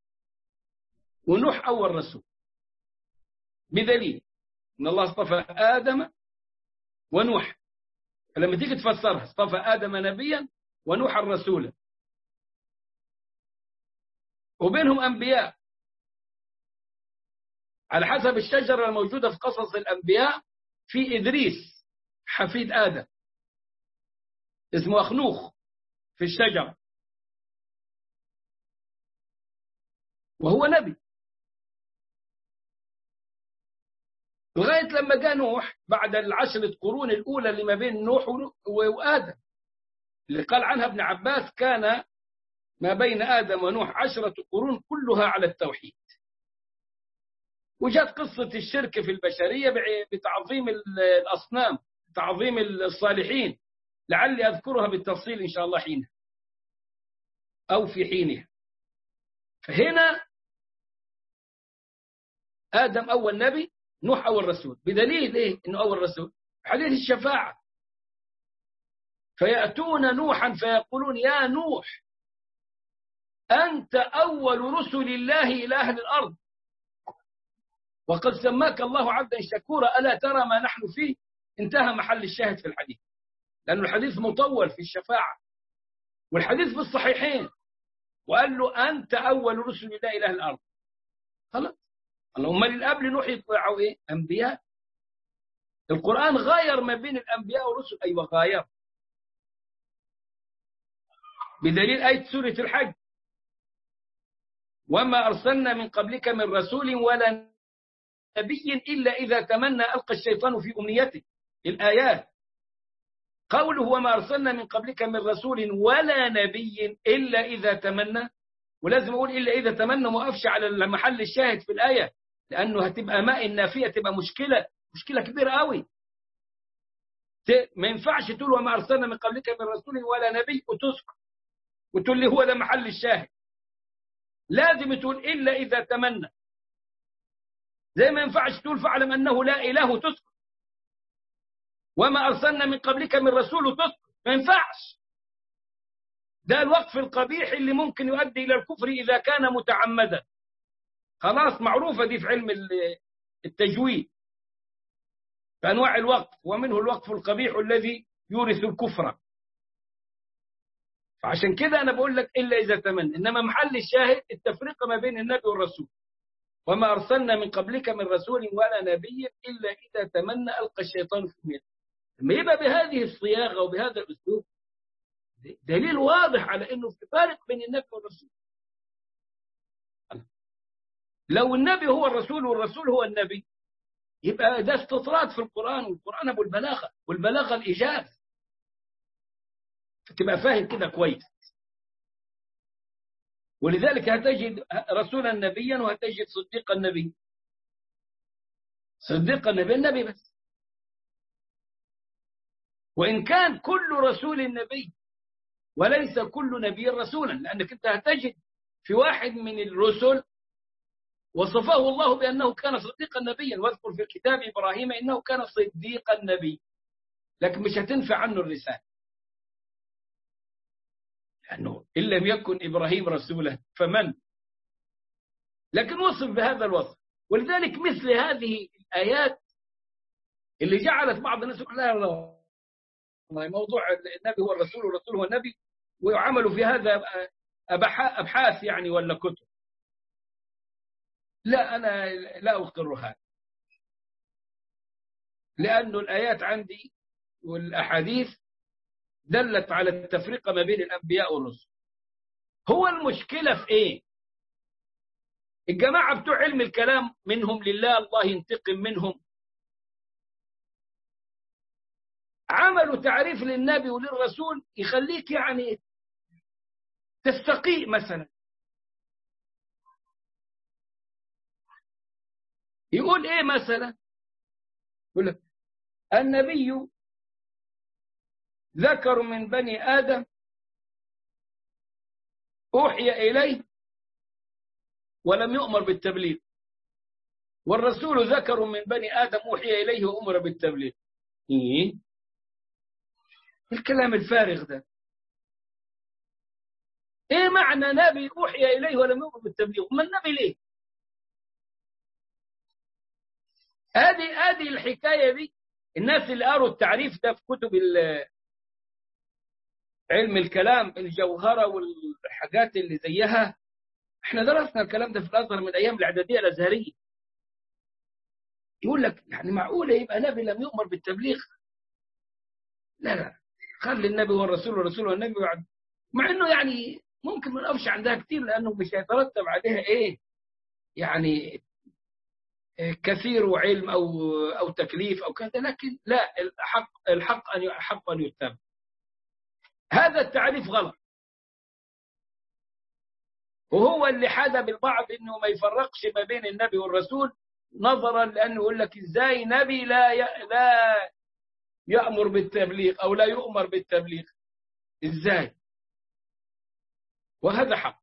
Speaker 1: ونوح أول رسول، بدليل إن الله اصطفى آدم ونوح، فلما تيجي تفسرها اصطفى آدم نبيا ونوح الرسول، وبينهم أنبياء على حسب الشجرة الموجودة في قصص الأنبياء. في إدريس حفيد آدم اسمه أخنوخ في الشجرة وهو نبي، لغاية لما جاء نوح بعد العشرة قرون الأولى اللي ما بين نوح وآدم، اللي قال عنها ابن عباس كان ما بين آدم ونوح 10 قرون كلها على التوحيد. وجاءت قصة الشرك في البشرية بتعظيم الأصنام، تعظيم الصالحين، لعلي أذكرها بالتفصيل إن شاء الله حينها أو في حينها. فهنا آدم أول نبي، نوح أول رسول، بدليل إيه إنه أول رسول؟ حديث الشفاعة، فيأتون نوحا فيقولون يا نوح أنت أول رسل الله إلى أهل الأرض وقد سماك الله عبدا شكورا ألا ترى ما نحن فيه. انتهى محل الشاهد في الحديث، لأن الحديث مطول في الشفاعة والحديث في الصحيحين، وقال له أنت أول رسل الله إلى أهل الأرض. خلاص، اللهم اللي قبل نوح يطلعوا إيه؟ أنبياء. القرآن غاير ما بين الأنبياء والرسل، أيوة غاير، بدليل آية سورة الحج وما أرسلنا من قبلك من رسول ولا نبي إلا إذا تمنى ألقى الشيطان في أمنيته. الآيات قوله وما أرسلنا من قبلك من رسول ولا نبي إلا إذا تمنى، ولازم أقول إلا إذا تمنى ما أقفش على محل الشاهد في الآية، لأنه هتبقى ماء النافية، تبقى مشكلة كبيرة قوي. ما ينفعش تقول وما أرسلنا من قبلك من رسول ولا نبي وتسكت وتقول لي هو ده محل الشاهد. لازم تقول إلا إذا تمنى، زي ما ينفعش تقول فاعلم أنه لا إله وتسكت، وما أرسلنا من قبلك من رسول وتسكت، ما ينفعش. ده الوقف القبيح اللي ممكن يؤدي إلى الكفر إذا كان متعمدا. خلاص معروفة دي في علم التجويد في أنواع الوقف، ومنه الوقف القبيح الذي يورث الكفر. فعشان كده أنا بقول لك إلا إذا تمنى، إنما محل الشاهد التفرقة ما بين النبي والرسول. وما أرسلنا من قبلك من رسول ولا نبي إلا إذا تمنى ألقى الشيطان في أمنيته. لما يبقى بهذه الصياغة وبهذا الأسلوب دليل واضح على أنه في فارق بين النبي والرسول. لو النبي هو الرسول والرسول هو النبي يبقى ده استطراد في القرآن، والقرآن أبو البلاغة، والبلاغة الإيجاز. فتبقى فاهم كده كويس. ولذلك هتجد رسولا نبيا وهتجد صديق النبي. صديق النبي بس. وإن كان كل رسول نبي وليس كل نبي رسولا، لأنك أنت هتجد في واحد من الرسل وصفه الله بأنه كان صديقا نبيا، واذكر في الكتاب إبراهيم إنه كان صديقا نبي، لكن مش هتنفع عنه الرسالة، لأنه إن لم يكن إبراهيم رسولا فمن؟ لكن وصف بهذا الوصف. ولذلك مثل هذه الآيات اللي جعلت بعض الناس يقول لا لا موضوع النبي هو الرسول والرسول هو النبي، وعملوا في هذا أبحاث يعني ولا كتب. لا، أنا لا أقر هذا، لأن الآيات عندي والأحاديث دلت على التفرقة ما بين الأنبياء والرسل. هو المشكلة في إيه؟ الجماعة بتوع علم الكلام منهم لله الله ينتقم منهم، عملوا تعريف للنبي وللرسول يخليك يعني تستقيء. مثلا يقول إيه مثلا؟ يقول لك النبي ذكر من بني آدم أوحي إليه ولم يؤمر بالتبليغ، والرسول ذكر من بني آدم أوحي إليه وأمر بالتبليغ. إيه الكلام الفارغ ده؟ إيه معنى نبي أوحي إليه ولم يؤمر بالتبليغ؟ ما النبي ليه؟ هذه الحكاية دي الناس اللي قروا التعريف ده في كتب علم الكلام الجوهرة والحاجات اللي زيها، احنا درسنا الكلام ده في الأزهر من أيام الإعدادية الأزهرية. يقول لك يعني معقولة يبقى نبي لم يؤمر بالتبليغ؟ لا لا، خلي النبي والرسول والرسول والنبي بعد، مع انه يعني ممكن ما نقفش عندها كتير لانه مش هيترتب عليها ايه يعني كثير وعلم او تكليف او كذا، لكن لا، الحق ان يتبع. هذا التعريف غلط، وهو اللي حدا بالبعض انه ما يفرقش ما بين النبي والرسول، نظرا لانه يقول لك ازاي نبي لا يأمر بالتبليغ او لا يؤمر بالتبليغ، ازاي؟ وهذا حق.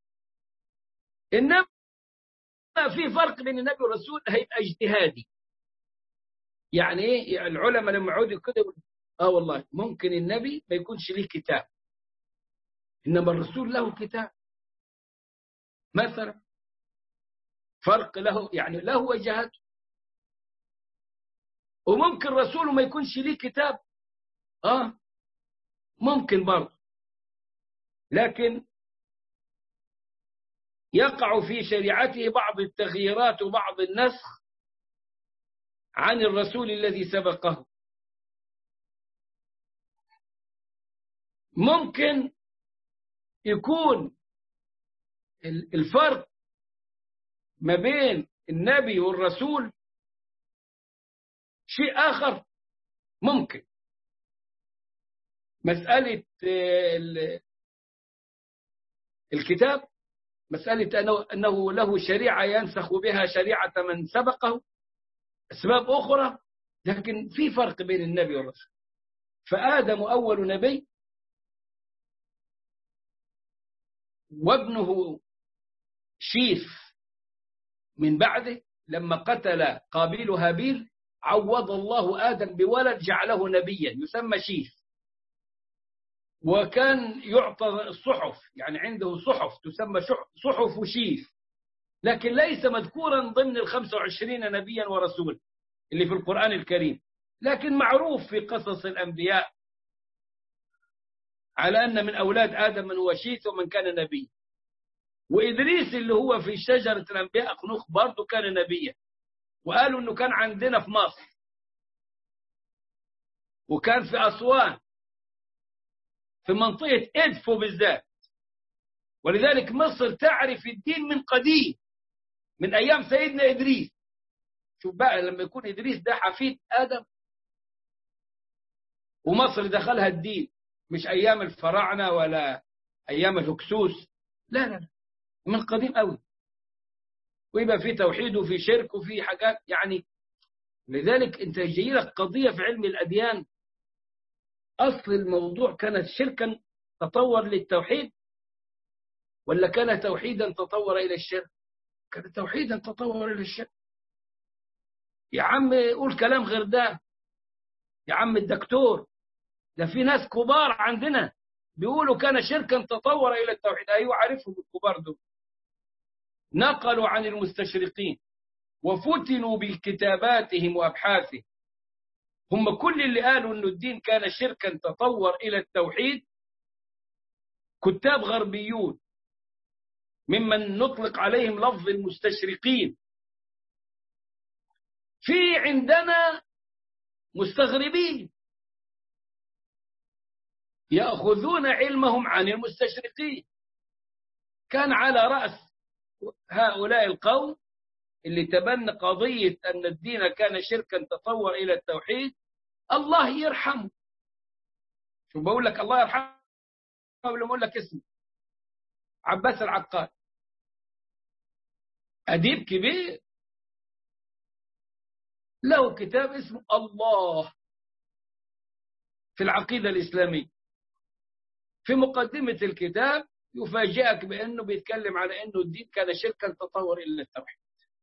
Speaker 1: انما في فرق بين النبي والرسول هيبقى اجتهادي. يعني ايه؟ يعني العلماء لما يقعدوا كده والله ممكن النبي ما يكونش له كتاب، انما الرسول له كتاب مثلا، فرق له يعني له وجهته. وممكن رسوله ما يكونش له كتاب، ممكن برضه، لكن يقع في شريعته بعض التغييرات وبعض النسخ عن الرسول الذي سبقه. ممكن يكون الفرق ما بين النبي والرسول شيء آخر. ممكن مسألة الكتاب، مسألة أنه له شريعة ينسخ بها شريعة من سبقه، أسباب أخرى، لكن في فرق بين النبي والرسول. فآدم أول نبي، وابنه شيث من بعده لما قتل قابيل هابيل عوض الله آدم بولد جعله نبيا يسمى شيث، وكان يعطى الصحف، يعني عنده صحف تسمى صحف شيث، لكن ليس مذكورا ضمن 25 نبيا ورسولا اللي في القرآن الكريم، لكن معروف في قصص الأنبياء على أن من أولاد آدم من هو شيث ومن كان نبي. وإدريس اللي هو في شجرة الأنبياء أخنوخ برضه كان نبيا، وقالوا أنه كان عندنا في مصر وكان في أسوان في منطقة إدفو بالذات. ولذلك مصر تعرف الدين من قديم، من أيام سيدنا إدريس. شوف بقى لما يكون إدريس ده حفيد آدم ومصر دخلها الدين، مش أيام الفراعنة ولا أيام الهكسوس، لا لا لا، من قديم قوي. ويبقى في توحيد وفي شرك وفي حاجات يعني. لذلك أنت جاي لك قضية في علم الأديان، أصل الموضوع كانت شركا تطور للتوحيد ولا كان توحيدا تطور إلى الشرك؟ كان توحيدا تطور إلى الشرك. يا عم قول كلام غير ده يا عم الدكتور، ده في ناس كبار عندنا بيقولوا كان شركا تطور إلى التوحيد. أيوة عارفهم الكبار دول، نقلوا عن المستشرقين وفتنوا بكتاباتهم وأبحاثهم. هم كل اللي قالوا أن الدين كان شركا تطور إلى التوحيد كتاب غربيون ممن نطلق عليهم لفظ المستشرقين. في عندنا مستغربين يأخذون علمهم عن المستشرقين. كان على رأس هؤلاء القوم اللي تبنى قضية أن الدين كان شركا تطور إلى التوحيد الله يرحمه. شو بقول لك الله يرحمه ولا بقول لك اسمه؟ عباس العقاد، أديب كبير، له كتاب اسمه الله في العقيدة الإسلامية. في مقدمة الكتاب يفاجئك بأنه بيتكلم على أنه الدين كان شركا تطور إلى التوحيد.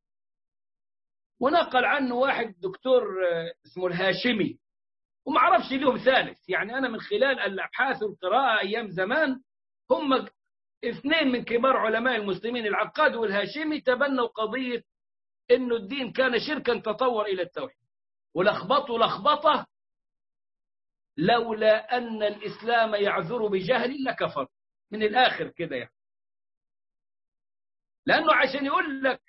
Speaker 1: ونقل عنه واحد دكتور اسمه الهاشمي، وما عرفش لهم ثالث. يعني أنا من خلال الأبحاث والقراءة أيام زمان، هم اثنين من كبار علماء المسلمين العقاد والهاشمي تبنوا قضية أنه الدين كان شركا تطور إلى التوحيد، ولخبطوا لخبطة لولا أن الإسلام يعذر بجهل لكفر. من الآخر كده يعني، لأنه عشان يقول لك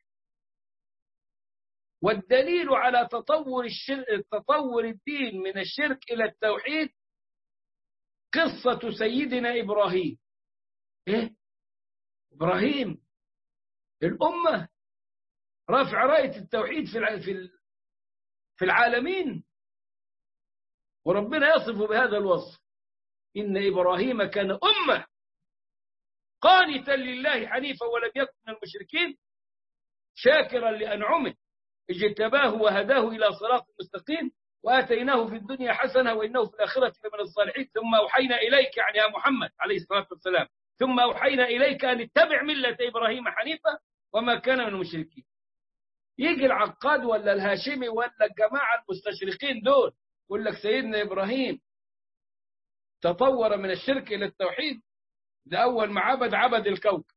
Speaker 1: والدليل على تطور الدين من الشرك إلى التوحيد قصة سيدنا إبراهيم. إيه؟ إبراهيم الأمة رافع راية التوحيد في العالمين، وربنا يصف بهذا الوصف: إن إبراهيم كان أمة قانتا لله حنيفا ولم يكن من المشركين شاكرا لأنعمه اجتباه وهداه إلى صراط مستقيم وآتيناه في الدنيا حسنة وإنه في الآخرة لمن الصالحين ثم أوحينا إليك، يعني يا محمد عليه الصلاة والسلام، ثم أوحينا إليك أن اتبع ملة إبراهيم حنيفا وما كان من المشركين. يجي العقاد ولا الهاشمي ولا الجماعة المستشرقين دول يقول لك سيدنا إبراهيم تطور من الشرك إلى التوحيد، ده أول ما عبد الكوكب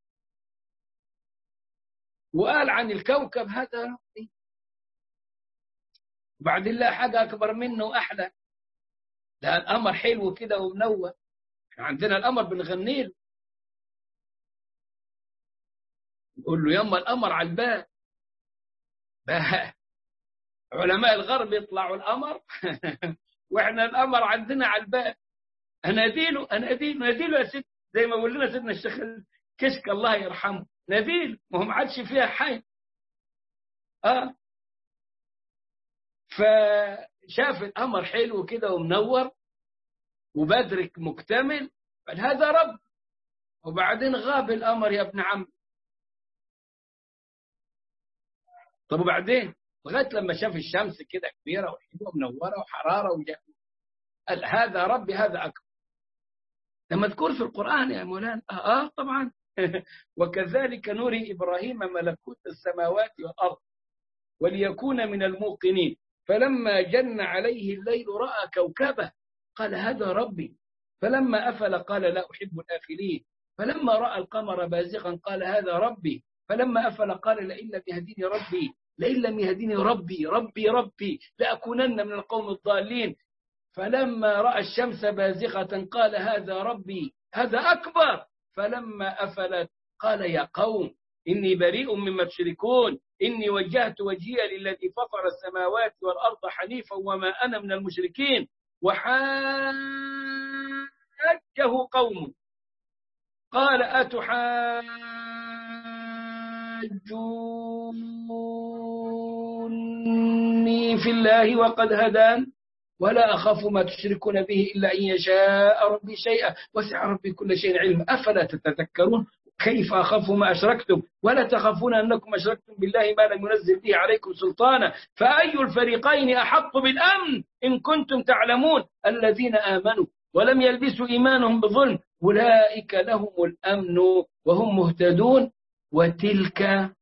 Speaker 1: وقال عن الكوكب هذا ربي، بعد الله حاجة أكبر منه وأحلى. ده القمر حلو كده ومنور، عندنا القمر بنغني له، نقول له يما القمر على الباب. علماء الغرب يطلعوا القمر واحنا القمر عندنا على الباب. اناديله يا ست، زي ما قال لنا سيدنا الشيخ كشك الله يرحمه، ناديله، ما هو ما عادش فيها حي. فشاف القمر حلو كده ومنور وبدرك مكتمل، قال هذا رب. وبعدين غاب القمر يا ابن عم. طب وبعدين لغايه لما شاف الشمس كده كبيره وحلوه ومنوره وحراره قال هذا ربي، هذا اكبر. لما تذكر في القران يا مولانا طبعا وكذلك نري ابراهيم ملكوت السماوات والارض وليكون من الموقنين فلما جن عليه الليل راى كوكبا قال هذا ربي فلما افل قال لا احب الافلين فلما راى القمر بازغا قال هذا ربي فلما افل قال لئن لم يهديني ربي لأكونن من القوم الضالين. فلما رأى الشمس بازغة قال هذا ربي هذا أكبر. فلما أفلت قال يا قوم إني بريء مما تشركون إني وجهت وجهي للذي فطر السماوات والأرض حنيفا وما أنا من المشركين. وحاجه قوم قال أتحاجوني في الله وقد هدان ولا أخاف ما تشركون به إلا أن يشاء ربي شيئا وسع ربي كل شيء علما أفلا تتذكرون. كيف أخاف ما أشركتم ولا تخافون أنكم أشركتم بالله ما لم ينزل به عليكم سلطانا فأي الفريقين أحق بالأمن إن كنتم تعلمون الذين آمنوا ولم يلبسوا إيمانهم بظلم أولئك لهم الأمن وهم مهتدون. وتلك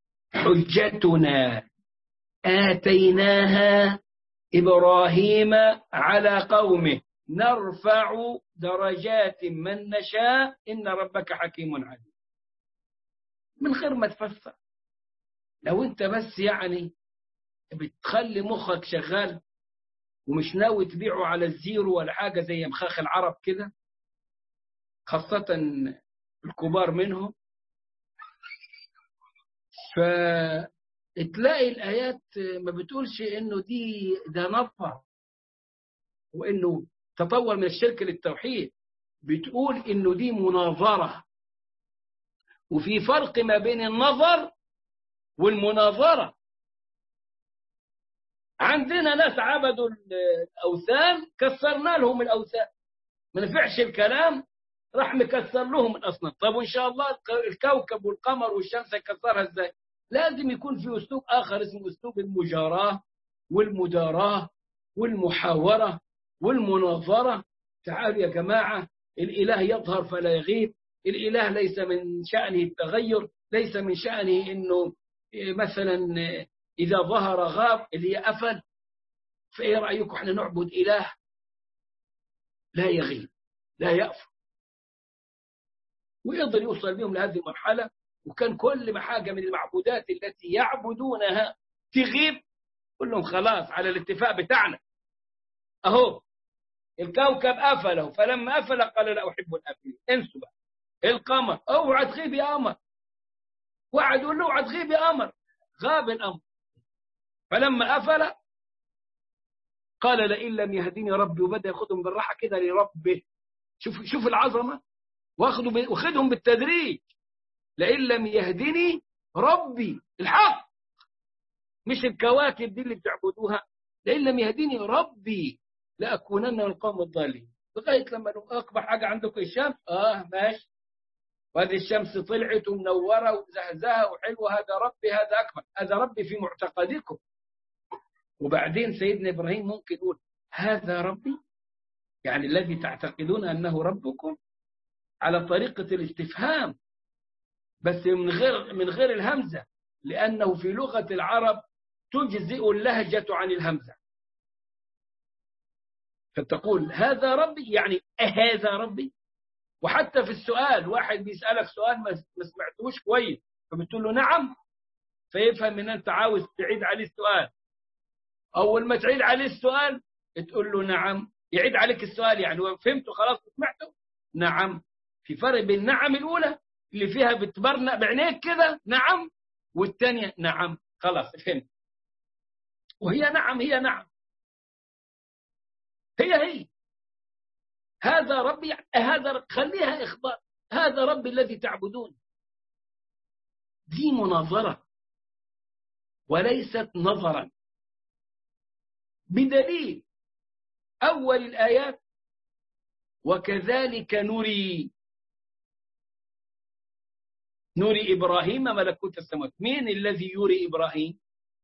Speaker 1: حجتنا آتيناها إبراهيم على قومه نرفع درجات من نشاء إن ربك حكيم عليم. من غير ما تفسر، لو أنت بس يعني بتخلي مخك شغال ومش ناوي تبيعه على الزيرو ولا حاجة زي مخاخ العرب كده، خاصة الكبار منهم، فتلاقي الآيات ما بتقولش إنه ده نظر وإنه تطور من الشرك للتوحيد، بتقول إنه دي مناظرة. وفي فرق ما بين النظر والمناظرة. عندنا ناس عبدوا الأوثان كسرنا لهم الأوثان، ما نفعش الكلام راح مكسر لهم الأصنام. طب وإن شاء الله الكوكب والقمر والشمس يكسرها إزاي؟ لازم يكون في أسلوب آخر اسمه أسلوب المجاراة والمداراة والمحاورة والمناظرة. تعالوا يا جماعة، الإله يظهر فلا يغيب، الإله ليس من شأنه التغير، ليس من شأنه إنه مثلا إذا ظهر غاب اللي أفل. فإيه رأيكم احنا نعبد إله لا يغيب لا يأفل؟ ويقدر يوصل بهم لهذه المرحلة. وكان كل ما حاجة من المعبودات التي يعبدونها تغيب قل لهم خلاص على الاتفاق بتاعنا أهو الكوكب أفله، فلما أفل قال لا أحب الأفلين. انسوا بقى القمر اوعى تغيب يا قمر، وعد يقول له اوعى تغيب يا قمر، غاب الأمر. فلما أفل قال لئن لم يهديني ربي، وبدأ ياخذهم بالراحة كده لربه. شوف العظمة، واخدهم بالتدريج. لئن لم يهدني ربي الحق، مش الكواكب دي اللي بتعبدوها. لئن لم يهدني ربي لأكونن من القوم الضالين. لغاية لما أكبر حاجة عندكم الشمس، ماشي، وهذه الشمس طلعت ومنورة ومزهزهة وحلوة، هذا ربي هذا أكبر، هذا ربي في معتقدكم. وبعدين سيدنا إبراهيم ممكن يقول هذا ربي، يعني الذي تعتقدون أنه ربكم، على طريقة الاستفهام بس من غير الهمزة، لأنه في لغة العرب تجزئ اللهجة عن الهمزة. فتقول هذا ربي يعني هذا ربي. وحتى في السؤال واحد بيسألك سؤال ما سمعتوش كويس فبتقول له نعم، فيفهم ان انت عاوز تعيد عليه السؤال. اول ما تعيد عليه السؤال تقول له نعم، يعيد عليك السؤال يعني فهمته خلاص سمعته نعم. في فرق بين نعم الأولى اللي فيها بتبرنق بعينيك كده نعم، والثانية نعم خلاص فهمت. وهي نعم هي نعم هي هذا ربي، هذا خليها إخبار، هذا ربي الذي تعبدون. دي مناظرة وليست نظرا، بدليل أول الآيات وكذلك نري إبراهيم ملكوت السماوات. مين الذي يري إبراهيم؟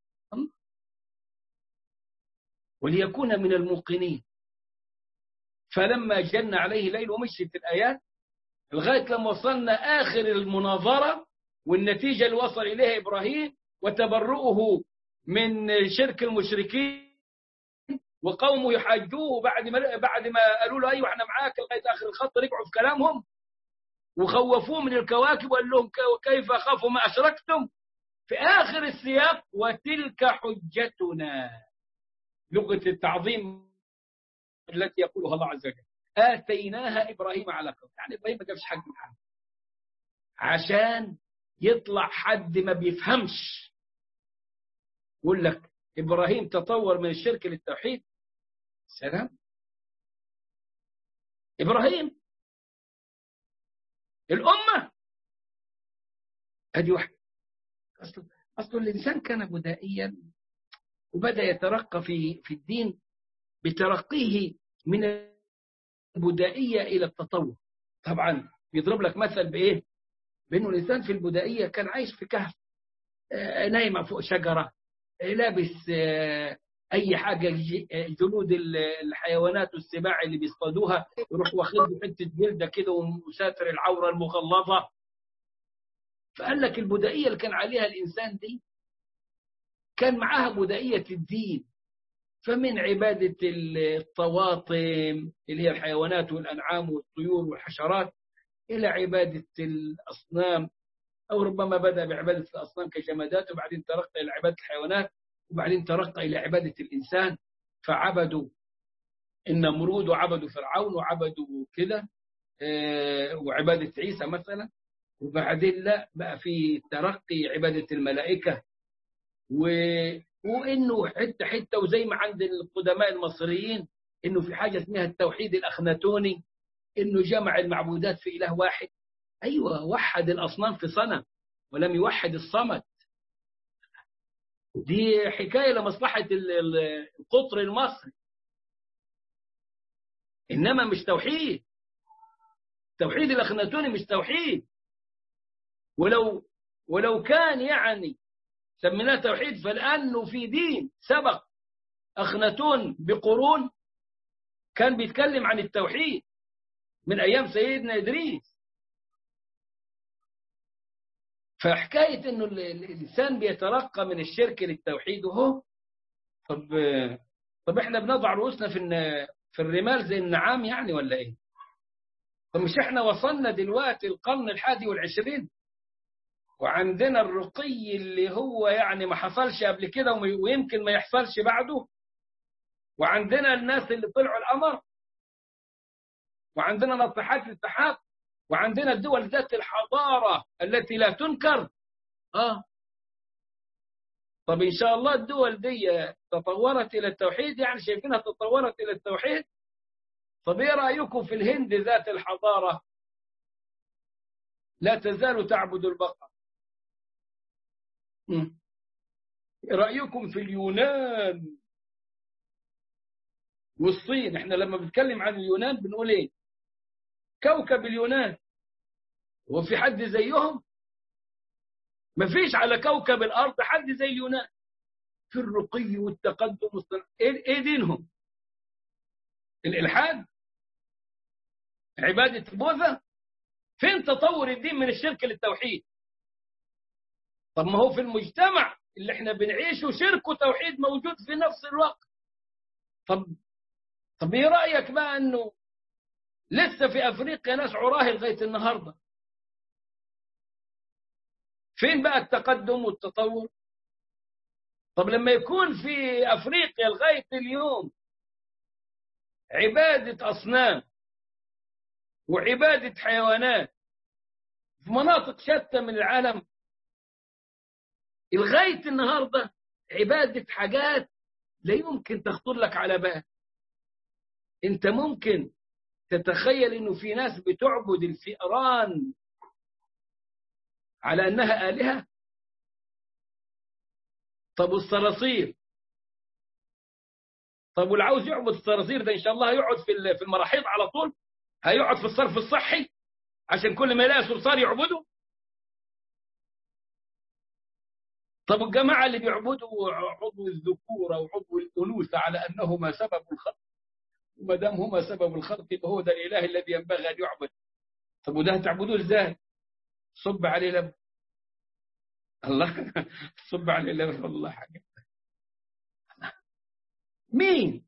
Speaker 1: وليكون من الموقنين. فلما جن عليه الليل ومشيت الآيات لغاية لما وصلنا آخر المناظرة والنتيجة اللي وصل إليها إبراهيم وتبرؤه من شرك المشركين وقومه يحاجوه بعد ما قالوا له أيوة احنا معاك لغاية آخر الخط، رجعوا في كلامهم وخوفوه من الكواكب وقال لهم كيف أخافوا ما أشركتم. في آخر السياق وتلك حجتنا، لغة التعظيم التي يقولها الله عز وجل آتيناها إبراهيم على قوم، يعني إبراهيم ما جابش حاجة من عنده عشان يطلع حد ما بيفهمش يقول لك إبراهيم تطور من الشرك للتوحيد. سلام. إبراهيم الأمة هذه واحدة. أصل الإنسان كان بدائيا وبدأ يترقى في الدين بترقيه من البدائية إلى التطور. طبعا يضرب لك مثل بإيه؟ بأنه الإنسان في البدائية كان عايش في كهف، نايم فوق شجرة، لابس أي حاجة، جلود الحيوانات والسباع اللي بيصطادوها، يروح واخد له حتة جلدة كده وساتر العورة المغلظة. فقال لك البدائية اللي كان عليها الإنسان دي كان معاها بدائية الدين، فمن عبادة الطواطم اللي هي الحيوانات والأنعام والطيور والحشرات إلى عبادة الأصنام، أو ربما بدأ بعبادة الأصنام كجمادات، وبعدين ترقى إلى عبادة الحيوانات، وبعدين ترقى إلى عبادة الإنسان، فعبدوا النمرود وعبدوا فرعون وعبدوا كده، وعبادة عيسى مثلا. وبعدين لا بقى في ترقي عبادة الملائكة، وإنه حتة حتة، وزي ما عند القدماء المصريين إنه في حاجة اسمها التوحيد الأخناتوني، إنه جمع المعبودات في إله واحد. أيوة، وحد الأصنام في صنم ولم يوحد الصمد. دي حكاية لمصلحة القطر المصري، إنما مش توحيد. توحيد الأخناتوني مش توحيد. ولو كان يعني سميناه توحيد، فلأنه في دين سبق أخناتون بقرون كان بيتكلم عن التوحيد من أيام سيدنا إدريس. فحكاية إنه الإنسان بيترقى من الشرك للتوحيد، وهو طب إحنا بنضع رؤوسنا في الرمال زي النعام يعني ولا إيه؟ طب مش إحنا وصلنا دلوقتي القرن 21 وعندنا الرقي اللي هو يعني ما حصلش قبل كده ويمكن ما يحصلش بعده، وعندنا الناس اللي طلعوا القمر، وعندنا ناطحات السحاب، وعندنا الدول ذات الحضارة التي لا تنكر. طب إن شاء الله الدول دي تطورت إلى التوحيد، يعني شايفينها تطورت إلى التوحيد. طب إيه رأيكم في الهند ذات الحضارة لا تزال تعبد البقر؟ رأيكم في اليونان والصين؟ احنا لما بنتكلم عن اليونان بنقول ايه؟ كوكب اليونان. وفي حد زيهم؟ مفيش على كوكب الأرض حد زي اليونان في الرقي والتقدم ايه دينهم؟ الإلحاد؟ عبادة بوذا؟ فين تطور الدين من الشرك للتوحيد؟ طب ما هو في المجتمع اللي احنا بنعيشه شرك وتوحيد موجود في نفس الوقت. طب ايه رأيك بقى انه لسه في افريقيا ناس عراه لغاية النهاردة؟ فين بقى التقدم والتطور؟ طب لما يكون في افريقيا لغاية اليوم عبادة اصنام وعبادة حيوانات في مناطق شتى من العالم، لغاية النهاردة عبادة حاجات لا يمكن تخطر لك على بال. انت ممكن تتخيل انه في ناس بتعبد الفئران على انها آلهة؟ طب والصراصير؟ طب واللي عاوز يعبد الصراصير ده ان شاء الله هيقعد في المراحيض على طول، هيقعد في الصرف الصحي عشان كل ما يلاقي صرصار يعبده. طب الجماعة اللي بيعبدوا عضو الذكورة وعضو الأنوثة على أنهما سبب الخلق، وما دام هما سبب الخلق يبقى هو ده الإله الذي ينبغي أن يعبد. طب وده هتعبدوه إزاي؟ صب عليه لب الله صب عليه لب والله حاجة. مين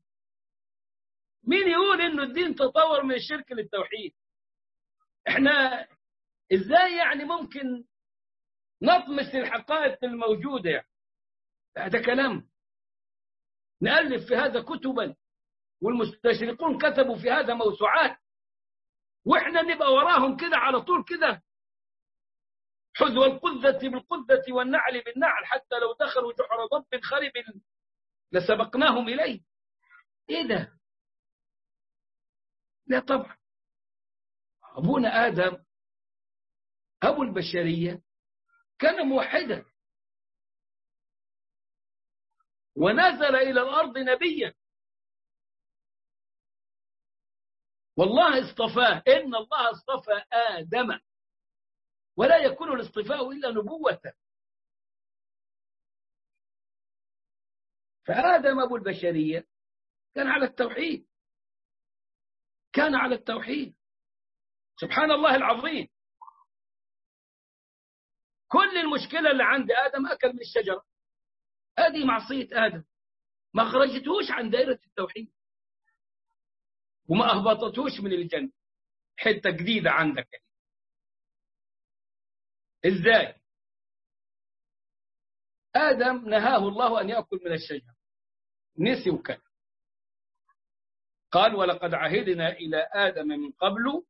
Speaker 1: يقول إنه الدين تطور من الشرك للتوحيد؟ إحنا إزاي يعني ممكن نطمس الحقائق الموجودة؟ يعني هذا كلام نألف في هذا كتبا والمستشرقون كتبوا في هذا موسوعات، وإحنا نبقى وراهم كده على طول كده، حذو القذة بالقذة والنعل بالنعل، حتى لو دخلوا جحر ضب خرب لسبقناهم إليه. إيه ده؟ لا طبعا. أبونا آدم أبو البشرية كان موحدا، ونزل إلى الأرض نبيا، والله اصطفاه. إن الله اصطفى آدم، ولا يكون الاصطفاء إلا نبوة. فآدم أبو البشرية كان على التوحيد، كان على التوحيد. سبحان الله العظيم. كل المشكلة اللي عند آدم أكل من الشجرة، هذه معصية آدم، ما خرجتوش عن دائرة التوحيد وما أهبطتوش من الجنة. حتة جديدة عندك. إزاي؟ آدم نهاه الله أن يأكل من الشجرة، نسي وكل. قال ولقد عهدنا إلى آدم من قبل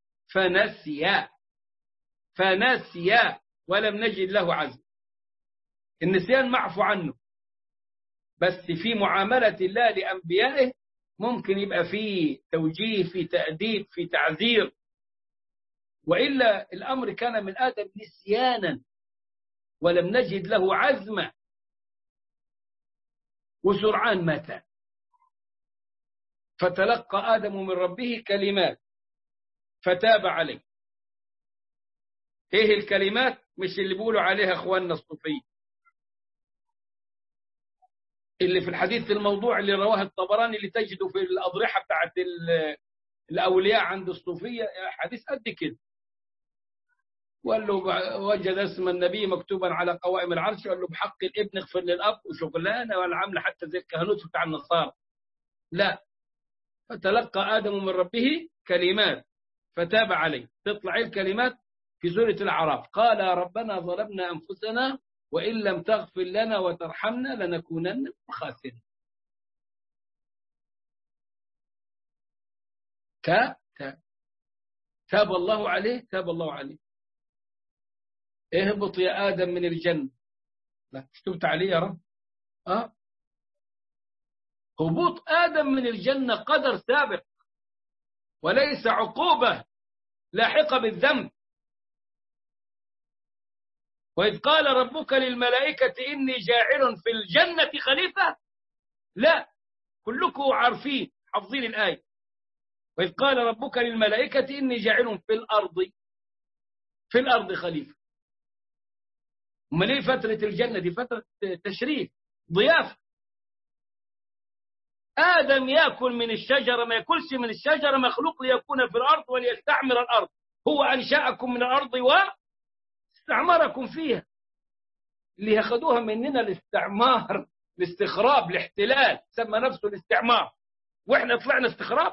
Speaker 1: فنسي ولم نجد له عزم. النسيان معفو عنه، بس في معاملة الله لأنبيائه ممكن يبقى فيه توجيه، في تأديب، في تعذير، وإلا الأمر كان من آدم نسيانا ولم نجد له عزما، وسرعان مات. فتلقى آدم من ربه كلمات فتاب عليه. ايه الكلمات؟ مش اللي بيقولوا عليها اخواننا الصوفية، اللي في الحديث الموضوع اللي رواه الطبراني، اللي تجده في الأضرحة بتاعت الأولياء عند الصوفية، حديث قد كده. وقال له وجد اسم النبي مكتوبا على قوائم العرش، قال له بحق الابن اغفر للأب، وشغلانة ولا عاملة حتى زي الكهنوت بتاع النصارى. لا، فتلقى آدم من ربه كلمات فتاب عليه. تطلع الكلمات في سورة الأعراف. قال ربنا ظلمنا أنفسنا وإن لم تغفر لنا وترحمنا لنكونن من الخاسرين. تاب الله عليه، تاب الله عليه. اهبط يا آدم من الجنة. لا، مش تبت عليه يا رب. هبوط آدم من الجنة قدر سابق، وليس عقوبة لاحقة بالذنب. وإذ قال ربك للملائكة إني جاعل في الجنة خليفة. لا، كلكم عارفين حافظين الآية. وإذ قال ربك للملائكة إني جاعل في الأرض خليفة. أما ليه فترة الجنة دي؟ فترة تشريف، ضيافة. آدم يأكل من الشجرة، ما يأكلش من الشجرة، مخلوق ليكون في الأرض وليستعمر الأرض. هو أنشأكم من الأرض واستعمركم فيها. اللي ياخدوها مننا الاستعمار، الاستخراب، الاحتلال، سمى نفسه الاستعمار، واحنا طلعنا استخراب.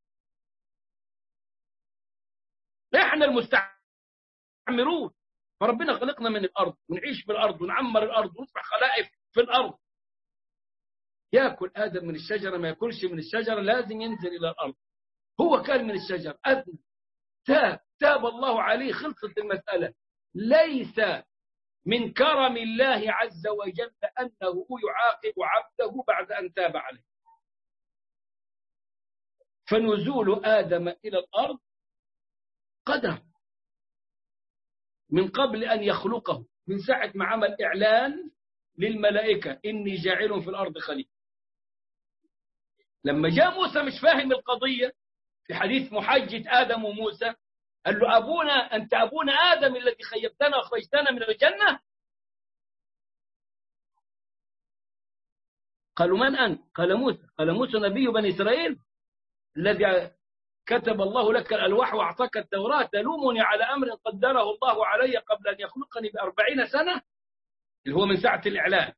Speaker 1: احنا المستعمرون. فربنا خلقنا من الأرض، ونعيش في الأرض، ونعمر الأرض، ونصبح خلائف في الأرض. يأكل آدم من الشجرة، ما يأكلش من الشجرة، لازم ينزل إلى الأرض. هو كان من الشجر، أذنب، تاب الله عليه، خلصت المسألة. ليس من كرم الله عز وجل أنه يعاقب عبده بعد أن تاب عليه. فنزول آدم إلى الأرض قدر من قبل أن يخلقه، من ساعة ما عمل إعلان للملائكة إني جاعل في الأرض خليفة. لما جاء موسى مش فاهم القضية، في حديث محاجة آدم وموسى، قال له أنت أبونا آدم الذي خيبتنا وأخرجتنا من الجنة. قالوا من أنت؟ قال موسى. قال موسى نبي بني إسرائيل الذي كتب الله لك الألواح وأعطاك التوراة، تلومني على أمر قدره الله علي قبل أن يخلقني ب40 سنة، اللي هو من ساعة الإعلان.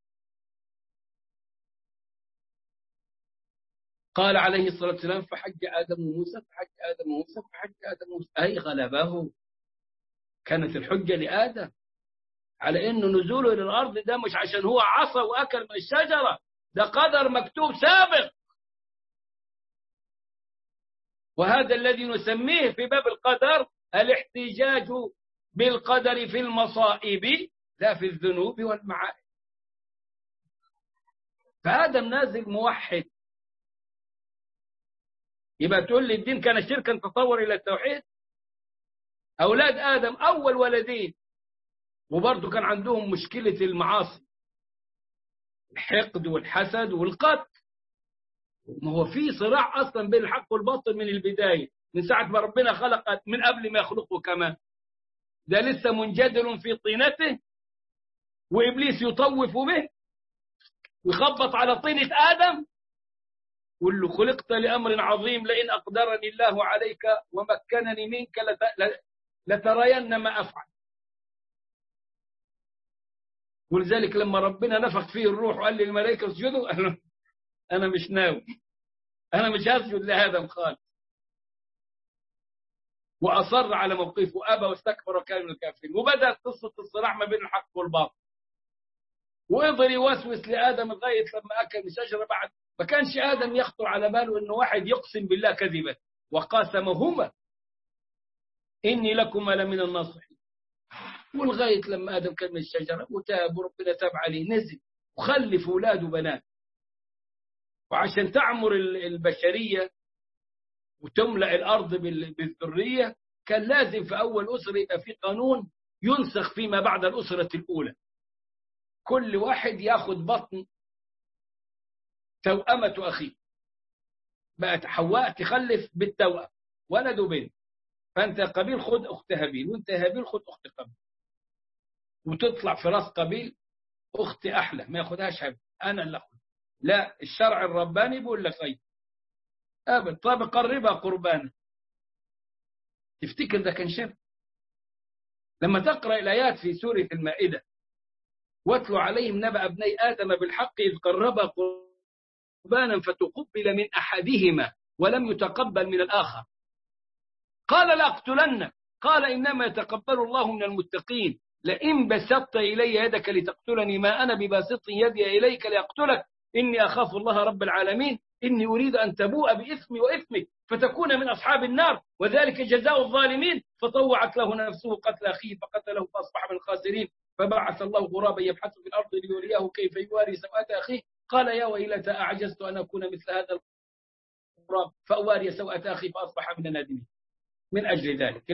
Speaker 1: قال عليه الصلاة والسلام فحج آدم وموسى أي غلبه. كانت الحجة لآدم على إنه نزوله إلى الأرض ده مش عشان هو عصى وأكل من الشجرة، ده قدر مكتوب سابق. وهذا الذي نسميه في باب القدر الاحتجاج بالقدر في المصائب لا في الذنوب والمعائب. فآدم نازل موحد، يبقى تقول لي الدين كان شركا تطور إلى التوحيد؟ أولاد آدم أول ولدين وبرضه كان عندهم مشكلة المعاصي، الحقد والحسد والقتل. ما هو في صراع أصلا بين الحق والباطل من البداية، من ساعة ما ربنا خلق، من قبل ما يخلقه كمان. ده لسه منجدل في طينته، وإبليس يطوف به ويخبط على طينة آدم ويقول له خلقت لأمر عظيم، لئن أقدرني الله عليك ومكنني منك لترين ما أفعل. ولذلك لما ربنا نفخ فيه الروح وقال للملائكة اسجدوا، أنا مش ناوي، أنا مش هسجد لآدم خالص. وأصر على موقفه وأبى واستكبر وكان من الكافرين. وبدأت قصة الصراع ما بين الحق والباطل، وقدر يوسوس لآدم لغاية لما أكل الشجرة. بعد ما كانش آدم يخطر على باله إنه واحد يقسم بالله كذبا، وقاسمهما إني لكما لمن الناصحين. ولغاية لما آدم كان من الشجرة وتاب وربنا تاب عليه، نزل وخلف أولاده بنات. وعشان تعمر البشرية وتملأ الأرض بالذرية، كان لازم في أول أسرة يبقى في قانون ينسخ فيما بعد الأسرة الأولى. كل واحد ياخد بطن توأمة أخيه، بقت حواء تخلف بالتوأم ولد وبنت. فأنت قبيل خد أخت هابيل، وأنت هابيل خد أخت قبيل، وتطلع في راس قبيل أخت أحلى ما ياخدهاش هابيل، أنا اللي أخذ. لا، الشرع الرباني بيقول لك أي أبد. طب قربها قربانا. تفتكر ده كان شرك؟ لما تقرأ الآيات في سورة المائدة، واتلوا عليهم نبأ ابني آدم بالحق إذ قربا قربانا فتقبل من أحدهما ولم يتقبل من الآخر قال لأقتلنك قال إنما يتقبل الله من المتقين لئن بسطت إلي يدك لتقتلني ما أنا بباسط يدي إليك لأقتلك إني أخاف الله رب العالمين إني أريد أن تبوء بإثمي وإثمك فتكون من أصحاب النار وذلك جزاء الظالمين. فطوعت له نفسه قتل أخيه فقتله فأصبح من الخاسرين. فبعث الله غرابا يبحث في الأرض ليريه كيف يواري سوءة أخيه قال يا ويلتى أعجزت أن أكون مثل هذا الغراب فأواري سوءة أخي فأصبح من النادمين. من أجل ذلك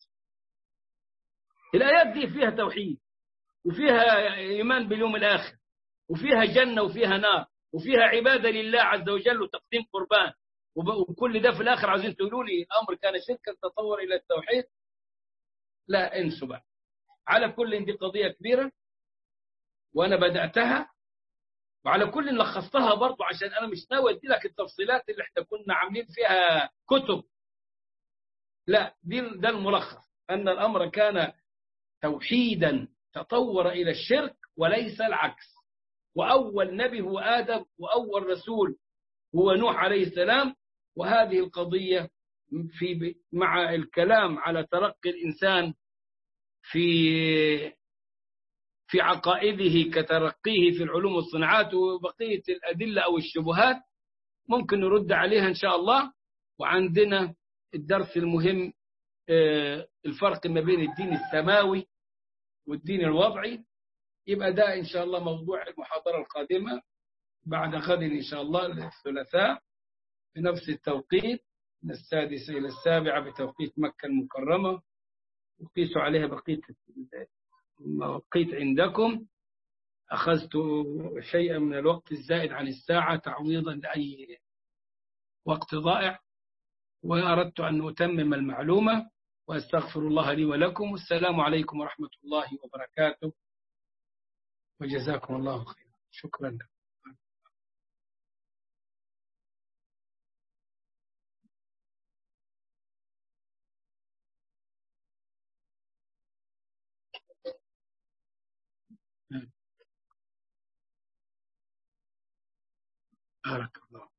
Speaker 1: الآيات دي فيها توحيد، وفيها إيمان باليوم الآخر، وفيها جنة وفيها نار، وفيها عبادة لله عز وجل وتقديم قربان. وكل ده في الآخر عايزين تقولوا لي أمر كان شركا تطور إلى التوحيد؟ لا، انسوا بقى. على كل دي قضية كبيرة وأنا بدأتها، وعلى كل لخصتها برضو عشان أنا مش ناوي أدي لك التفصيلات اللي احنا كنا عاملين فيها كتب. لا، ده الملخص، أن الأمر كان توحيدا تطور إلى الشرك وليس العكس. وأول نبي هو آدم، وأول رسول هو نوح عليه السلام. وهذه القضية مع الكلام على ترقي الإنسان في عقائده كترقيه في العلوم والصناعات وبقية الأدلة أو الشبهات ممكن نرد عليها إن شاء الله. وعندنا الدرس المهم الفرق ما بين الدين السماوي والدين الوضعي. يبقى ده إن شاء الله موضوع المحاضرة القادمة بعد غد إن شاء الله الثلاثاء بنفس التوقيت من 6 إلى 7 بتوقيت مكة المكرمة. وقيسوا عليها بقية المواقيت عندكم. أخذت شيئا من الوقت الزائد عن الساعة تعويضا لأي وقت ضائع، وأردت أن أتمم المعلومة. وأستغفر الله لي ولكم. والسلام عليكم ورحمة الله وبركاته، وجزاكم الله خيرا. شكرا لكم. بارك الله.